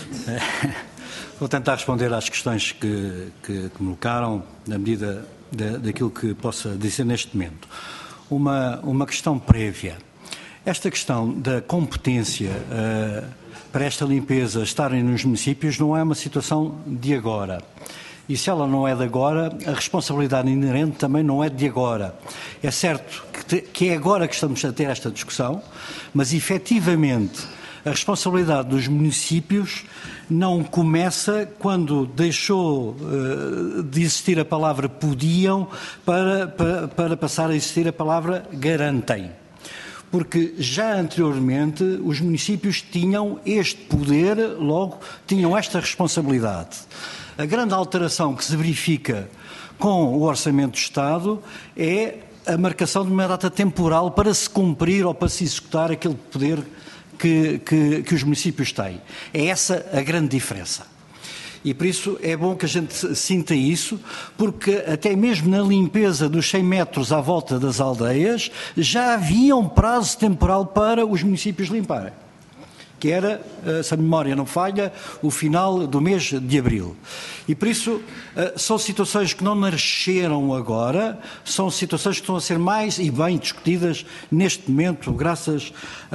C: Vou tentar responder às questões que, que, que me colocaram, na medida da, daquilo que possa dizer neste momento. Uma, uma questão prévia. Esta questão da competência uh, para esta limpeza estarem nos municípios não é uma situação de agora. E se ela não é de agora, a responsabilidade inerente também não é de agora. É certo que, te, que é agora que estamos a ter esta discussão, mas efetivamente a responsabilidade dos municípios não começa quando deixou uh, de existir a palavra podiam para, para, para passar a existir a palavra garantem. Porque já anteriormente os municípios tinham este poder, logo tinham esta responsabilidade. A grande alteração que se verifica com o Orçamento do Estado é a marcação de uma data temporal para se cumprir ou para se executar aquele poder que, que, que os municípios têm. É essa a grande diferença. E por isso é bom que a gente sinta isso, porque até mesmo na limpeza dos cem metros à volta das aldeias já havia um prazo temporal para os municípios limparem, que era, se a memória não falha, o final do mês de abril. E por isso são situações que não nasceram agora, são situações que estão a ser mais e bem discutidas neste momento, graças a,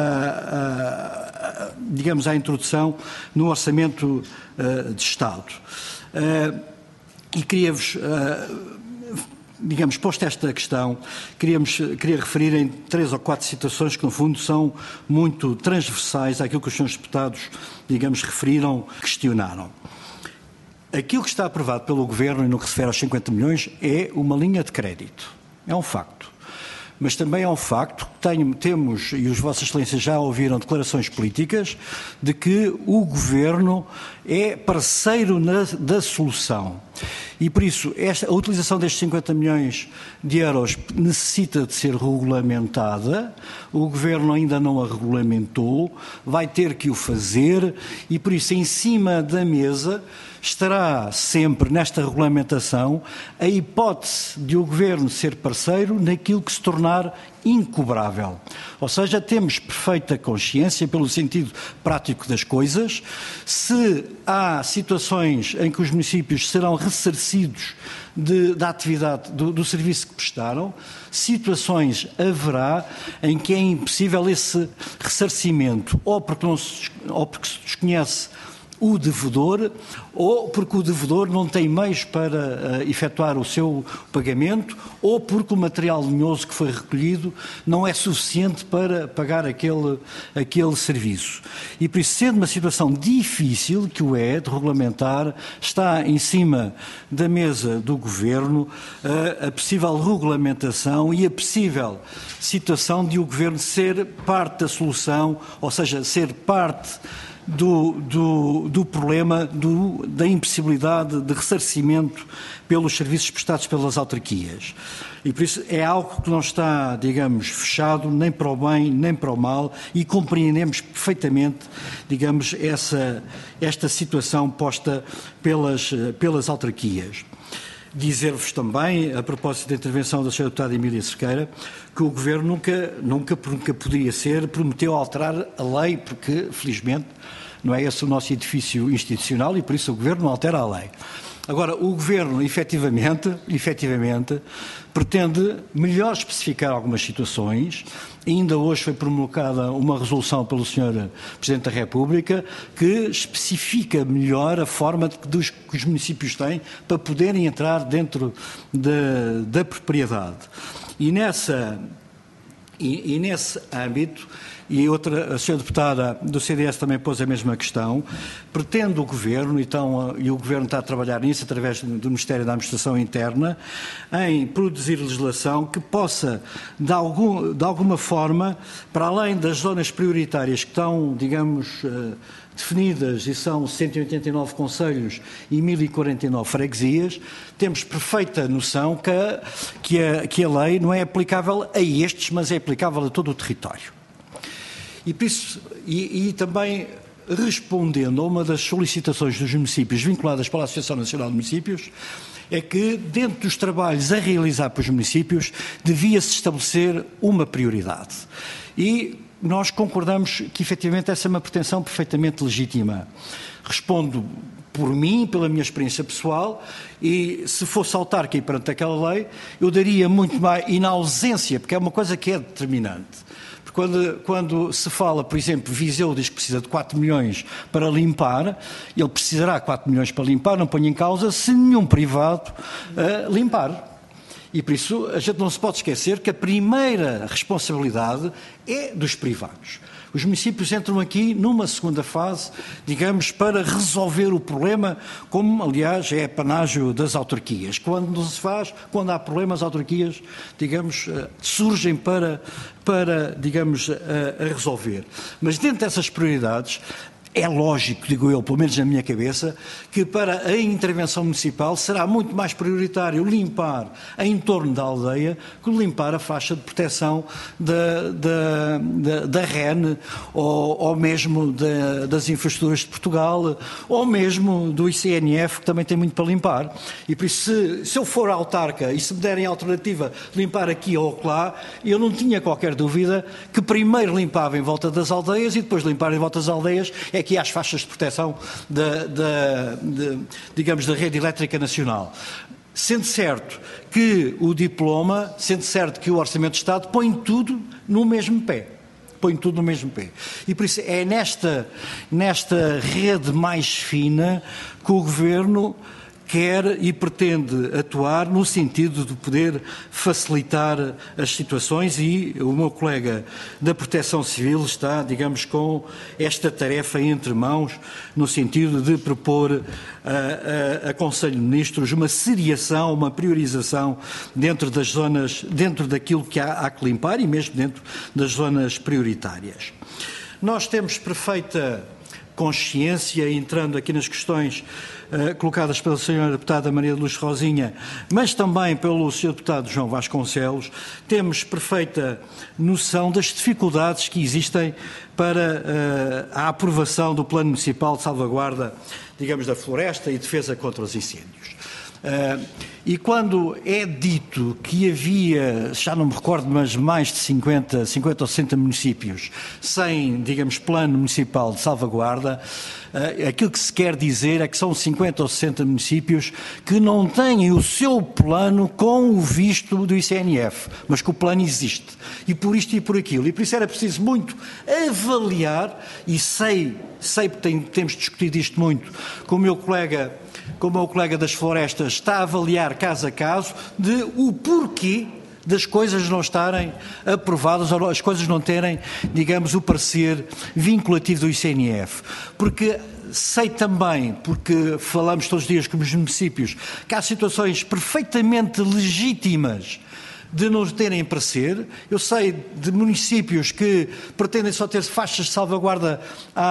C: a, a, digamos, à introdução no Orçamento de Estado. E queria-vos, digamos, posto esta questão, queríamos, queria referir em três ou quatro situações que, no fundo, são muito transversais àquilo que os senhores deputados, digamos, referiram, questionaram. Aquilo que está aprovado pelo Governo, e no que se refere aos cinquenta milhões, é uma linha de crédito. É um facto. Mas também é um facto que tenho, temos, e os Vossas Excelências já ouviram declarações políticas, de que o Governo é parceiro na, da solução. E por isso, esta, a utilização destes cinquenta milhões de euros necessita de ser regulamentada. O Governo ainda não a regulamentou, vai ter que o fazer e por isso, em cima da mesa, estará sempre nesta regulamentação a hipótese de o Governo ser parceiro naquilo que se tornar incobrável. Ou seja, temos perfeita consciência, pelo sentido prático das coisas, se há situações em que os municípios serão ressarcidos de, da atividade, do, do serviço que prestaram, situações haverá em que é impossível esse ressarcimento, ou porque, não se, ou porque se desconhece o devedor, ou porque o devedor não tem meios para uh, efetuar o seu pagamento, ou porque o material lenhoso que foi recolhido não é suficiente para pagar aquele, aquele serviço. E por isso, sendo uma situação difícil, que o é, de regulamentar, está em cima da mesa do Governo uh, a possível regulamentação e a possível situação de o Governo ser parte da solução, ou seja, ser parte Do, do, do problema do, da impossibilidade de ressarcimento pelos serviços prestados pelas autarquias. E por isso é algo que não está, digamos, fechado nem para o bem nem para o mal e compreendemos perfeitamente, digamos, essa, esta situação posta pelas, pelas autarquias. Dizer-vos também, a propósito da intervenção da senhora deputada Emília Cerqueira, que o Governo nunca, nunca, nunca poderia ser, prometeu alterar a lei, porque, felizmente, não é esse o nosso edifício institucional e, por isso, o Governo não altera a lei. Agora, o Governo, efetivamente, efetivamente, pretende melhor especificar algumas situações. Ainda hoje foi promulgada uma resolução pelo senhor Presidente da República que especifica melhor a forma de, dos, que os municípios têm para poderem entrar dentro de, da propriedade. E, nessa, e, e nesse âmbito, e outra, a senhora deputada do C D S também pôs a mesma questão, pretende o Governo, então, e o Governo está a trabalhar nisso através do Ministério da Administração Interna, em produzir legislação que possa, de, algum, de alguma forma, para além das zonas prioritárias que estão, digamos, definidas, e são cento e oitenta e nove concelhos e mil e quarenta e nove freguesias, temos perfeita noção que a, que a, que a lei não é aplicável a estes, mas é aplicável a todo o território. E, por isso, e, e também respondendo a uma das solicitações dos municípios vinculadas pela Associação Nacional de Municípios, é que dentro dos trabalhos a realizar pelos municípios devia-se estabelecer uma prioridade. E nós concordamos que efetivamente essa é uma pretensão perfeitamente legítima. Respondo por mim, pela minha experiência pessoal, e se fosse autarca e perante aquela lei, eu daria muito mais, e na ausência, porque é uma coisa que é determinante. Quando, quando se fala, por exemplo, Viseu diz que precisa de quatro milhões para limpar, ele precisará de quatro milhões para limpar, não põe em causa se nenhum privado uh, limpar. E por isso a gente não se pode esquecer que a primeira responsabilidade é dos privados. Os municípios entram aqui numa segunda fase, digamos, para resolver o problema, como, aliás, é apanágio das autarquias. Quando não se faz, quando há problemas, as autarquias, digamos, surgem para, para digamos, a, a resolver. Mas dentro dessas prioridades, é lógico, digo eu, pelo menos na minha cabeça, que para a intervenção municipal será muito mais prioritário limpar em torno da aldeia que limpar a faixa de proteção da, da, da, da R E N ou, ou mesmo da, das infraestruturas de Portugal ou mesmo do I C N F, que também tem muito para limpar. E por isso, se, se eu for autarca e se me derem a alternativa de limpar aqui ou lá, eu não tinha qualquer dúvida que primeiro limpava em volta das aldeias e depois limpar em volta das aldeias é aqui às faixas de proteção da, da, de, digamos, da rede elétrica nacional. Sendo certo que o diploma, sendo certo que o Orçamento de Estado põe tudo no mesmo pé. Põe tudo no mesmo pé. E por isso é nesta, nesta rede mais fina que o Governo quer e pretende atuar no sentido de poder facilitar as situações e o meu colega da Proteção Civil está, digamos, com esta tarefa entre mãos no sentido de propor a, a, a Conselho de Ministros uma seriação, uma priorização dentro das zonas, dentro daquilo que há, há que limpar e mesmo dentro das zonas prioritárias. Nós temos perfeita consciência, entrando aqui nas questões uh, colocadas pela senhora deputada Maria de Luz Rosinha, mas também pelo senhor deputado João Vasconcelos, temos perfeita noção das dificuldades que existem para uh, a aprovação do Plano Municipal de Salvaguarda, digamos, da floresta e defesa contra os incêndios. Uh, e quando é dito que havia, já não me recordo, mas mais de cinquenta, cinquenta ou sessenta municípios sem, digamos, plano municipal de salvaguarda, uh, aquilo que se quer dizer é que são cinquenta ou sessenta municípios que não têm o seu plano com o visto do I C N F, mas que o plano existe. E por isto e por aquilo. E por isso era preciso muito avaliar, e sei, sei porque tem, temos discutido isto muito com o meu colega como o colega das florestas está a avaliar caso a caso, de o porquê das coisas não estarem aprovadas ou as coisas não terem, digamos, o parecer vinculativo do I C N F. Porque sei também, porque falamos todos os dias com os municípios, que há situações perfeitamente legítimas de não terem parecer. Eu sei de municípios que pretendem só ter faixas de salvaguarda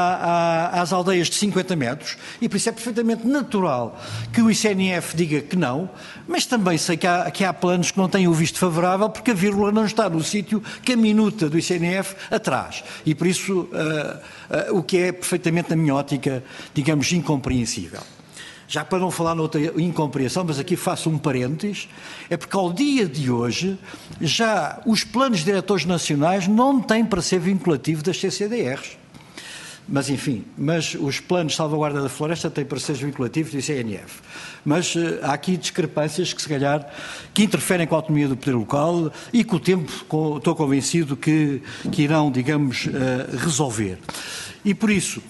C: à, à, às aldeias de cinquenta metros, e por isso é perfeitamente natural que o I C N F diga que não, mas também sei que há, que há planos que não têm o visto favorável porque a vírgula não está no sítio que a minuta do I C N F atrás. E por isso uh, uh, o que é perfeitamente, na minha ótica, digamos, incompreensível. Já para não falar noutra incompreensão, mas aqui faço um parênteses, é porque ao dia de hoje já os planos diretores nacionais não têm para ser vinculativo das C C D Rs. Mas enfim, mas os planos de salvaguarda da floresta têm para ser vinculativos do I C N F. Mas uh, há aqui discrepâncias que se calhar que interferem com a autonomia do poder local e com o tempo com, estou convencido que, que irão, digamos, uh, resolver. E por isso...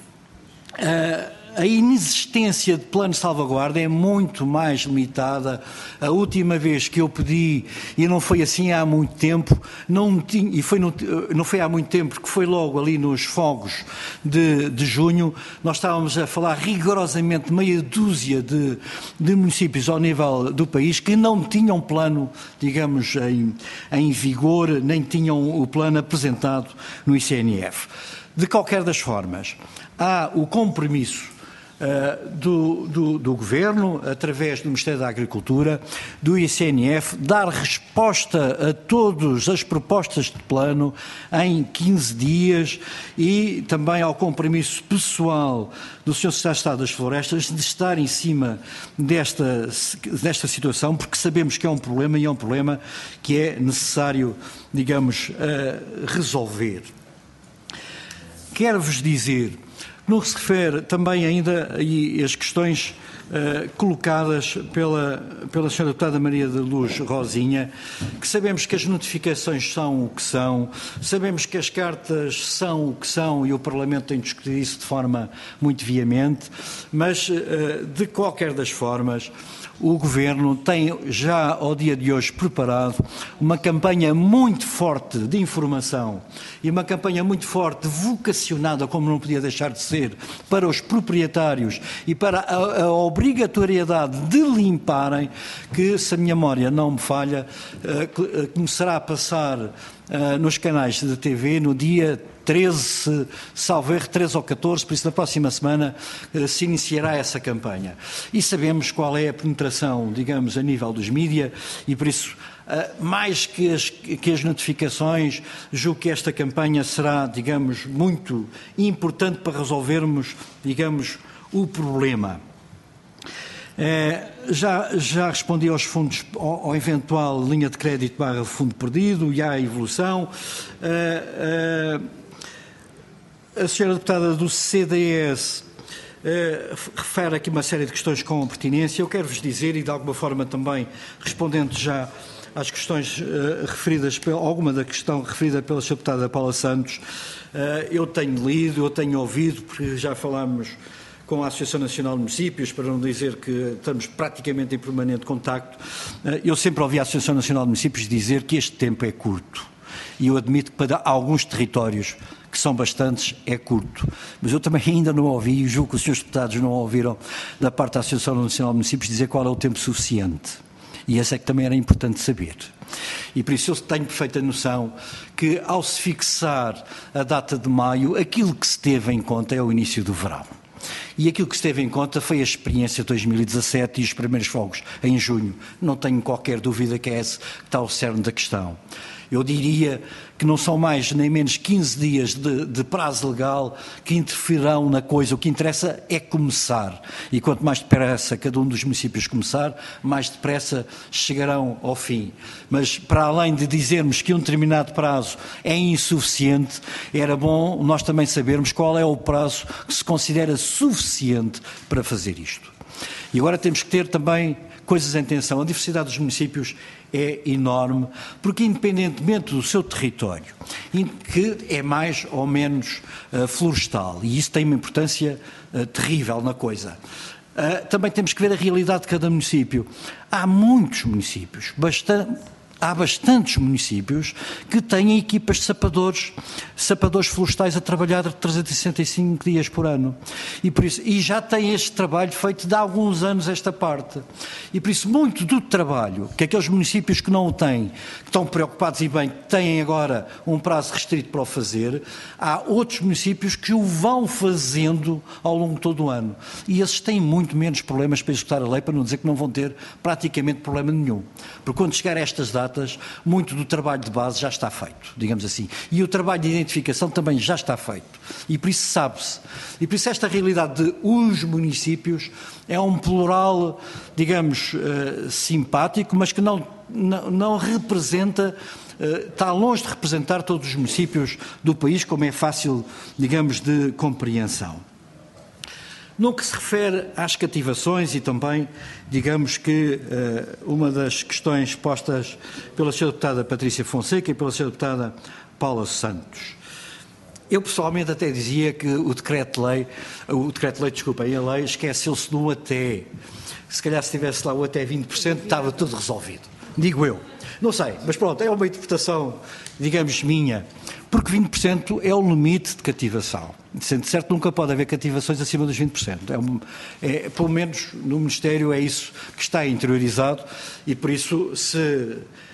C: Uh, A inexistência de plano de salvaguarda é muito mais limitada. A última vez que eu pedi, e não foi assim há muito tempo, não, tinha, e foi no, não foi há muito tempo, porque foi logo ali nos fogos de, de junho, nós estávamos a falar rigorosamente meia dúzia de, de municípios ao nível do país que não tinham plano, digamos, em, em vigor, nem tinham o plano apresentado no I C N F. De qualquer das formas, há o compromisso Uh, do, do, do Governo, através do Ministério da Agricultura, do I C N F, dar resposta a todas as propostas de plano em quinze dias e também ao compromisso pessoal do senhor Secretário de Estado das Florestas de estar em cima desta, desta situação, porque sabemos que é um problema e é um problema que é necessário, digamos, uh, resolver. Quero-vos dizer... No que se refere também ainda e as questões uh, colocadas pela, pela senhora deputada Maria de Luz Rosinha, que sabemos que as notificações são o que são, sabemos que as cartas são o que são e o Parlamento tem discutido isso de forma muito veemente, mas uh, de qualquer das formas o Governo tem já ao dia de hoje preparado uma campanha muito forte de informação e uma campanha muito forte vocacionada, como não podia deixar de ser, para os proprietários e para a, a obrigatoriedade de limparem, que, se a minha memória não me falha, uh, começará a passar uh, nos canais de T V no dia treze, salvo erro, treze ou catorze, por isso na próxima semana uh, se iniciará essa campanha. E sabemos qual é a penetração, digamos, a nível dos mídia e por isso, uh, mais que as, que as notificações, julgo que esta campanha será, digamos, muito importante para resolvermos, digamos, o problema. Uh, já, já respondi aos fundos, ao, ao eventual linha de crédito barra fundo perdido e à evolução. Uh, uh, A senhora deputada do C D S eh, refere aqui uma série de questões com pertinência. Eu quero-vos dizer, e de alguma forma também respondendo já às questões eh, referidas, pela, alguma da questão referida pela senhora deputada Paula Santos, eh, eu tenho lido, eu tenho ouvido, porque já falámos com a Associação Nacional de Municípios, para não dizer que estamos praticamente em permanente contacto, eh, eu sempre ouvi a Associação Nacional de Municípios dizer que este tempo é curto. E eu admito que para alguns territórios, que são bastantes, é curto. Mas eu também ainda não ouvi, e julgo que os senhores deputados não ouviram, da parte da Associação Nacional de Municípios, dizer qual é o tempo suficiente. E esse é que também era importante saber. E por isso eu tenho perfeita noção que, ao se fixar a data de maio, aquilo que se teve em conta é o início do verão. E aquilo que se teve em conta foi a experiência de dois mil e dezassete e os primeiros fogos em junho. Não tenho qualquer dúvida que é esse que está ao cerne da questão. Eu diria que não são mais nem menos quinze dias de, de prazo legal que interferirão na coisa. O que interessa é começar. E quanto mais depressa cada um dos municípios começar, mais depressa chegarão ao fim. Mas, para além de dizermos que um determinado prazo é insuficiente, era bom nós também sabermos qual é o prazo que se considera suficiente para fazer isto. E agora temos que ter também coisas em atenção. A diversidade dos municípios é enorme, porque independentemente do seu território, que é mais ou menos uh, florestal, e isso tem uma importância uh, terrível na coisa, uh, também temos que ver a realidade de cada município. Há muitos municípios, bastante... Há bastantes municípios que têm equipas de sapadores, sapadores florestais a trabalhar trezentos e sessenta e cinco dias por ano. E, por isso, e já têm este trabalho feito de há alguns anos esta parte. E por isso muito do trabalho que aqueles municípios que não o têm, que estão preocupados e bem, que têm agora um prazo restrito para o fazer, há outros municípios que o vão fazendo ao longo de todo o ano. E esses têm muito menos problemas para executar a lei, para não dizer que não vão ter praticamente problema nenhum. Porque quando chegar a estas datas, muito do trabalho de base já está feito, digamos assim. E o trabalho de identificação também já está feito. E por isso sabe-se. E por isso esta realidade de os municípios é um plural, digamos, uh, simpático, mas que não, não, não representa, uh, está longe de representar todos os municípios do país, como é fácil, digamos, de compreensão. No que se refere às cativações e também, digamos que uh, uma das questões postas pela senhora deputada Patrícia Fonseca e pela senhora deputada Paula Santos. Eu pessoalmente até dizia que o decreto-lei, o decreto-lei, desculpem, a lei esqueceu-se do até. Se calhar se tivesse lá o até vinte por cento estava tudo resolvido. Digo eu. Não sei, mas pronto, é uma interpretação, digamos, minha, porque vinte por cento é o limite de cativação. Sendo certo, nunca pode haver cativações acima dos vinte por cento. É, um, é, pelo menos no Ministério é isso que está interiorizado e por isso se...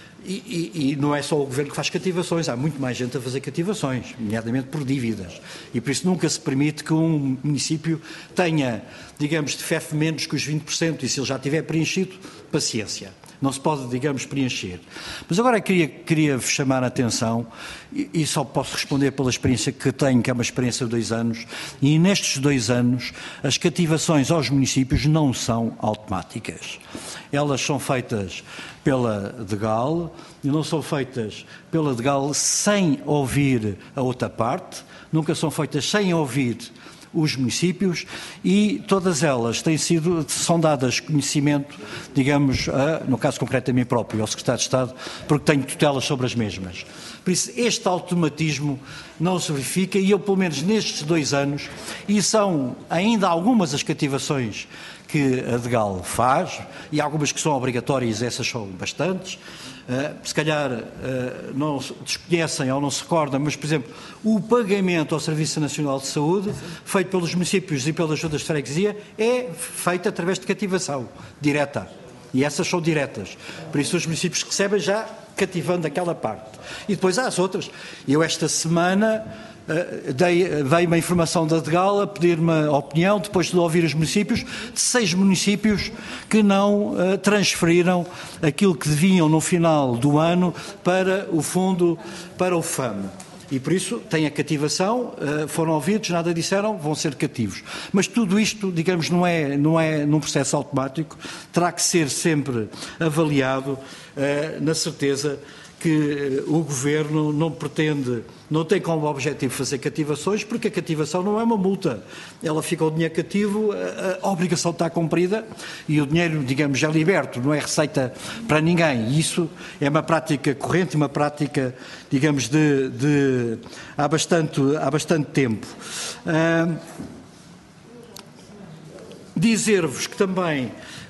C: E, e, e não é só o Governo que faz cativações, há muito mais gente a fazer cativações, nomeadamente por dívidas. E por isso nunca se permite que um município tenha, digamos, de F E F menos que os vinte por cento e se ele já tiver preenchido, paciência. Não se pode, digamos, preencher. Mas agora queria, queria chamar a atenção, e, e só posso responder pela experiência que tenho, que é uma experiência de dois anos, e nestes dois anos as cativações aos municípios não são automáticas. Elas são feitas pela DGAL e não são feitas pela DGAL sem ouvir a outra parte, nunca são feitas sem ouvir os municípios e todas elas têm sido, são dadas conhecimento, digamos, a, no caso concreto a mim próprio, ao Secretário de Estado, porque tenho tutela sobre as mesmas. Por isso, este automatismo não se verifica e eu, pelo menos nestes dois anos, e são ainda algumas as cativações que a DGAL faz, e algumas que são obrigatórias, essas são bastantes, uh, se calhar uh, não desconhecem ou não se recordam, mas, por exemplo, o pagamento ao Serviço Nacional de Saúde, feito pelos municípios e pelas juntas de freguesia, é feito através de cativação direta. E essas são diretas. Por isso os municípios que recebem já cativando aquela parte. E depois há as outras. Eu esta semana uh, dei, veio uma informação da DGAL a pedir-me a opinião, depois de ouvir os municípios, de seis municípios que não uh, transferiram aquilo que deviam no final do ano para o fundo, para o F A M. E por isso tem a cativação, foram ouvidos, nada disseram, vão ser cativos. Mas tudo isto, digamos, não é, não é num processo automático, terá que ser sempre avaliado na certeza que o Governo não pretende, não tem como objetivo fazer cativações, porque a cativação não é uma multa. Ela fica o dinheiro cativo, a, a obrigação está cumprida e o dinheiro, digamos, é liberto, não é receita para ninguém. E isso é uma prática corrente, uma prática, digamos, de, de há, bastante, há bastante tempo. Uh, dizer-vos que também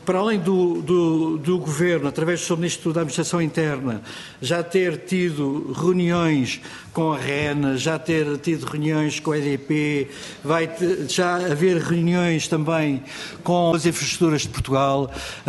C: para além do, do, do Governo, através do seu Ministro da Administração Interna, já ter tido reuniões com a REN, já ter tido reuniões com a E D P, vai ter, já haver reuniões também com as infraestruturas de Portugal.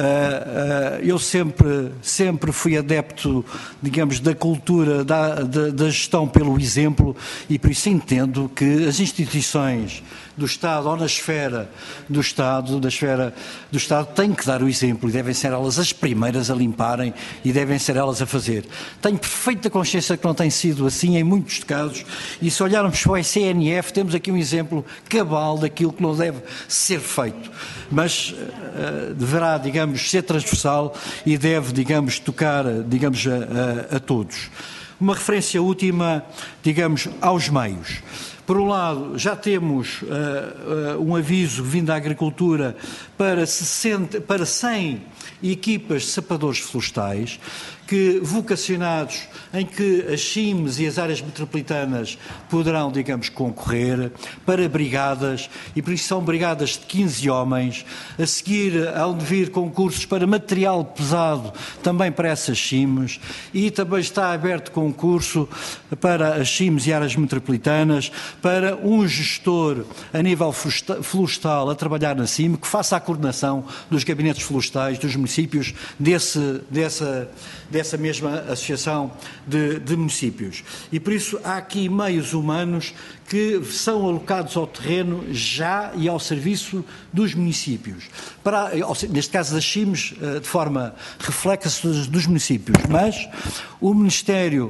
C: Eu sempre, sempre fui adepto, digamos, da cultura, da, da, da gestão pelo exemplo, e por isso entendo que as instituições do Estado, ou na esfera do Estado, da esfera do Estado, têm que dar o exemplo e devem ser elas as primeiras a limparem e devem ser elas a fazer. Tenho perfeita consciência que não tem sido assim em muitos casos, e se olharmos para o C N F, temos aqui um exemplo cabal daquilo que não deve ser feito. Mas uh, deverá, digamos, ser transversal e deve, digamos, tocar, digamos, a, a, a todos. Uma referência última, digamos, aos meios. Por um lado, já temos uh, uh, um aviso vindo da Agricultura para, sessenta, para cem equipas de sapadores florestais, que, vocacionados, em que as C I Ms e as áreas metropolitanas poderão, digamos, concorrer para brigadas, e por isso são brigadas de quinze homens. A seguir, hão de vir concursos para material pesado, também para essas C I Ms, e também está aberto concurso para as C I Ms e áreas metropolitanas, para um gestor a nível florestal a trabalhar na C I M, que faça a coordenação dos gabinetes florestais dos municípios desse, dessa, dessa mesma associação de, de municípios. E por isso há aqui meios humanos que são alocados ao terreno já e ao serviço dos municípios. Para, neste caso das C I Ms, de forma reflexa dos municípios, mas o Ministério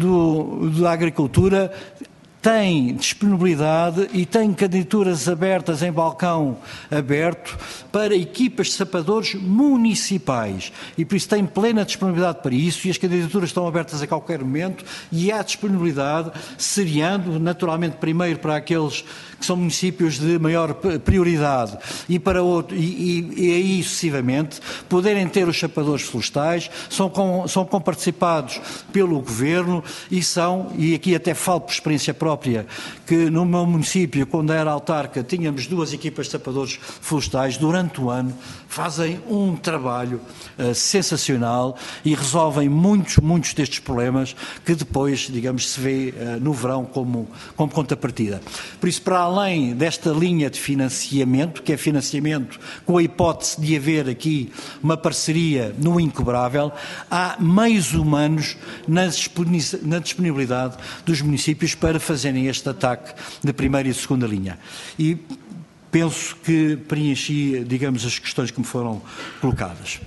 C: do, da Agricultura tem disponibilidade e tem candidaturas abertas em balcão aberto para equipas de sapadores municipais, e por isso tem plena disponibilidade para isso, e as candidaturas estão abertas a qualquer momento, e há disponibilidade, seriando naturalmente primeiro para aqueles que são municípios de maior prioridade e para outro, e, e, e aí sucessivamente poderem ter os sapadores florestais, são, com, são comparticipados pelo Governo e são, e aqui até falo por experiência própria, que no meu município, quando era autarca, tínhamos duas equipas de sapadores florestais, durante o ano fazem um trabalho uh, sensacional e resolvem muitos, muitos destes problemas que depois, digamos, se vê uh, no verão como, como contrapartida. Por isso, para além desta linha de financiamento, que é financiamento com a hipótese de haver aqui uma parceria no incobrável, há meios humanos na disponibilidade dos municípios para fazerem este ataque de primeira e segunda linha. E penso que preenchi, digamos, as questões que me foram colocadas.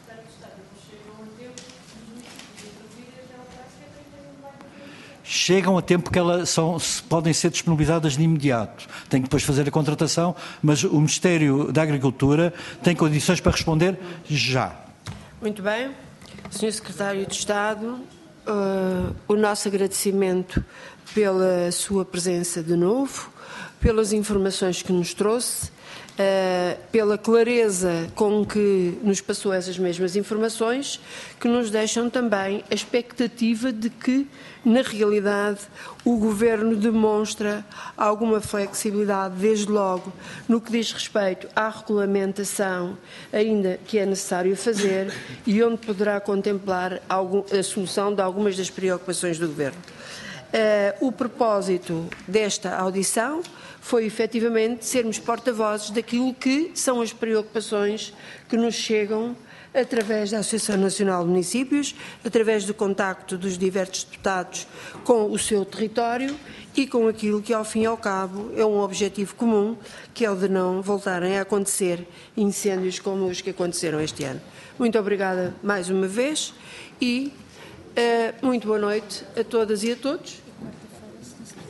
C: Chegam a tempo que elas são, podem ser disponibilizadas de imediato. Tem que depois fazer a contratação, mas o Ministério da Agricultura tem condições para responder já.
E: Muito bem. senhor Secretário de Estado, uh, o nosso agradecimento pela sua presença de novo, pelas informações que nos trouxe, uh, pela clareza com que nos passou essas mesmas informações, que nos deixam também a expectativa de que, na realidade, o Governo demonstra alguma flexibilidade, desde logo, no que diz respeito à regulamentação, ainda que é necessário fazer, e onde poderá contemplar algum, a solução de algumas das preocupações do Governo. Uh, o propósito desta audição foi, efetivamente, sermos porta-vozes daquilo que são as preocupações que nos chegam através da Associação Nacional de Municípios, através do contacto dos diversos deputados com o seu território e com aquilo que, ao fim e ao cabo, é um objetivo comum, que é o de não voltarem a acontecer incêndios como os que aconteceram este ano. Muito obrigada mais uma vez e uh, muito boa noite a todas e a todos.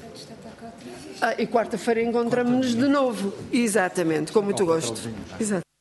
E: Ah, e quarta-feira encontramos-nos de novo. Exatamente, com muito gosto. Exato.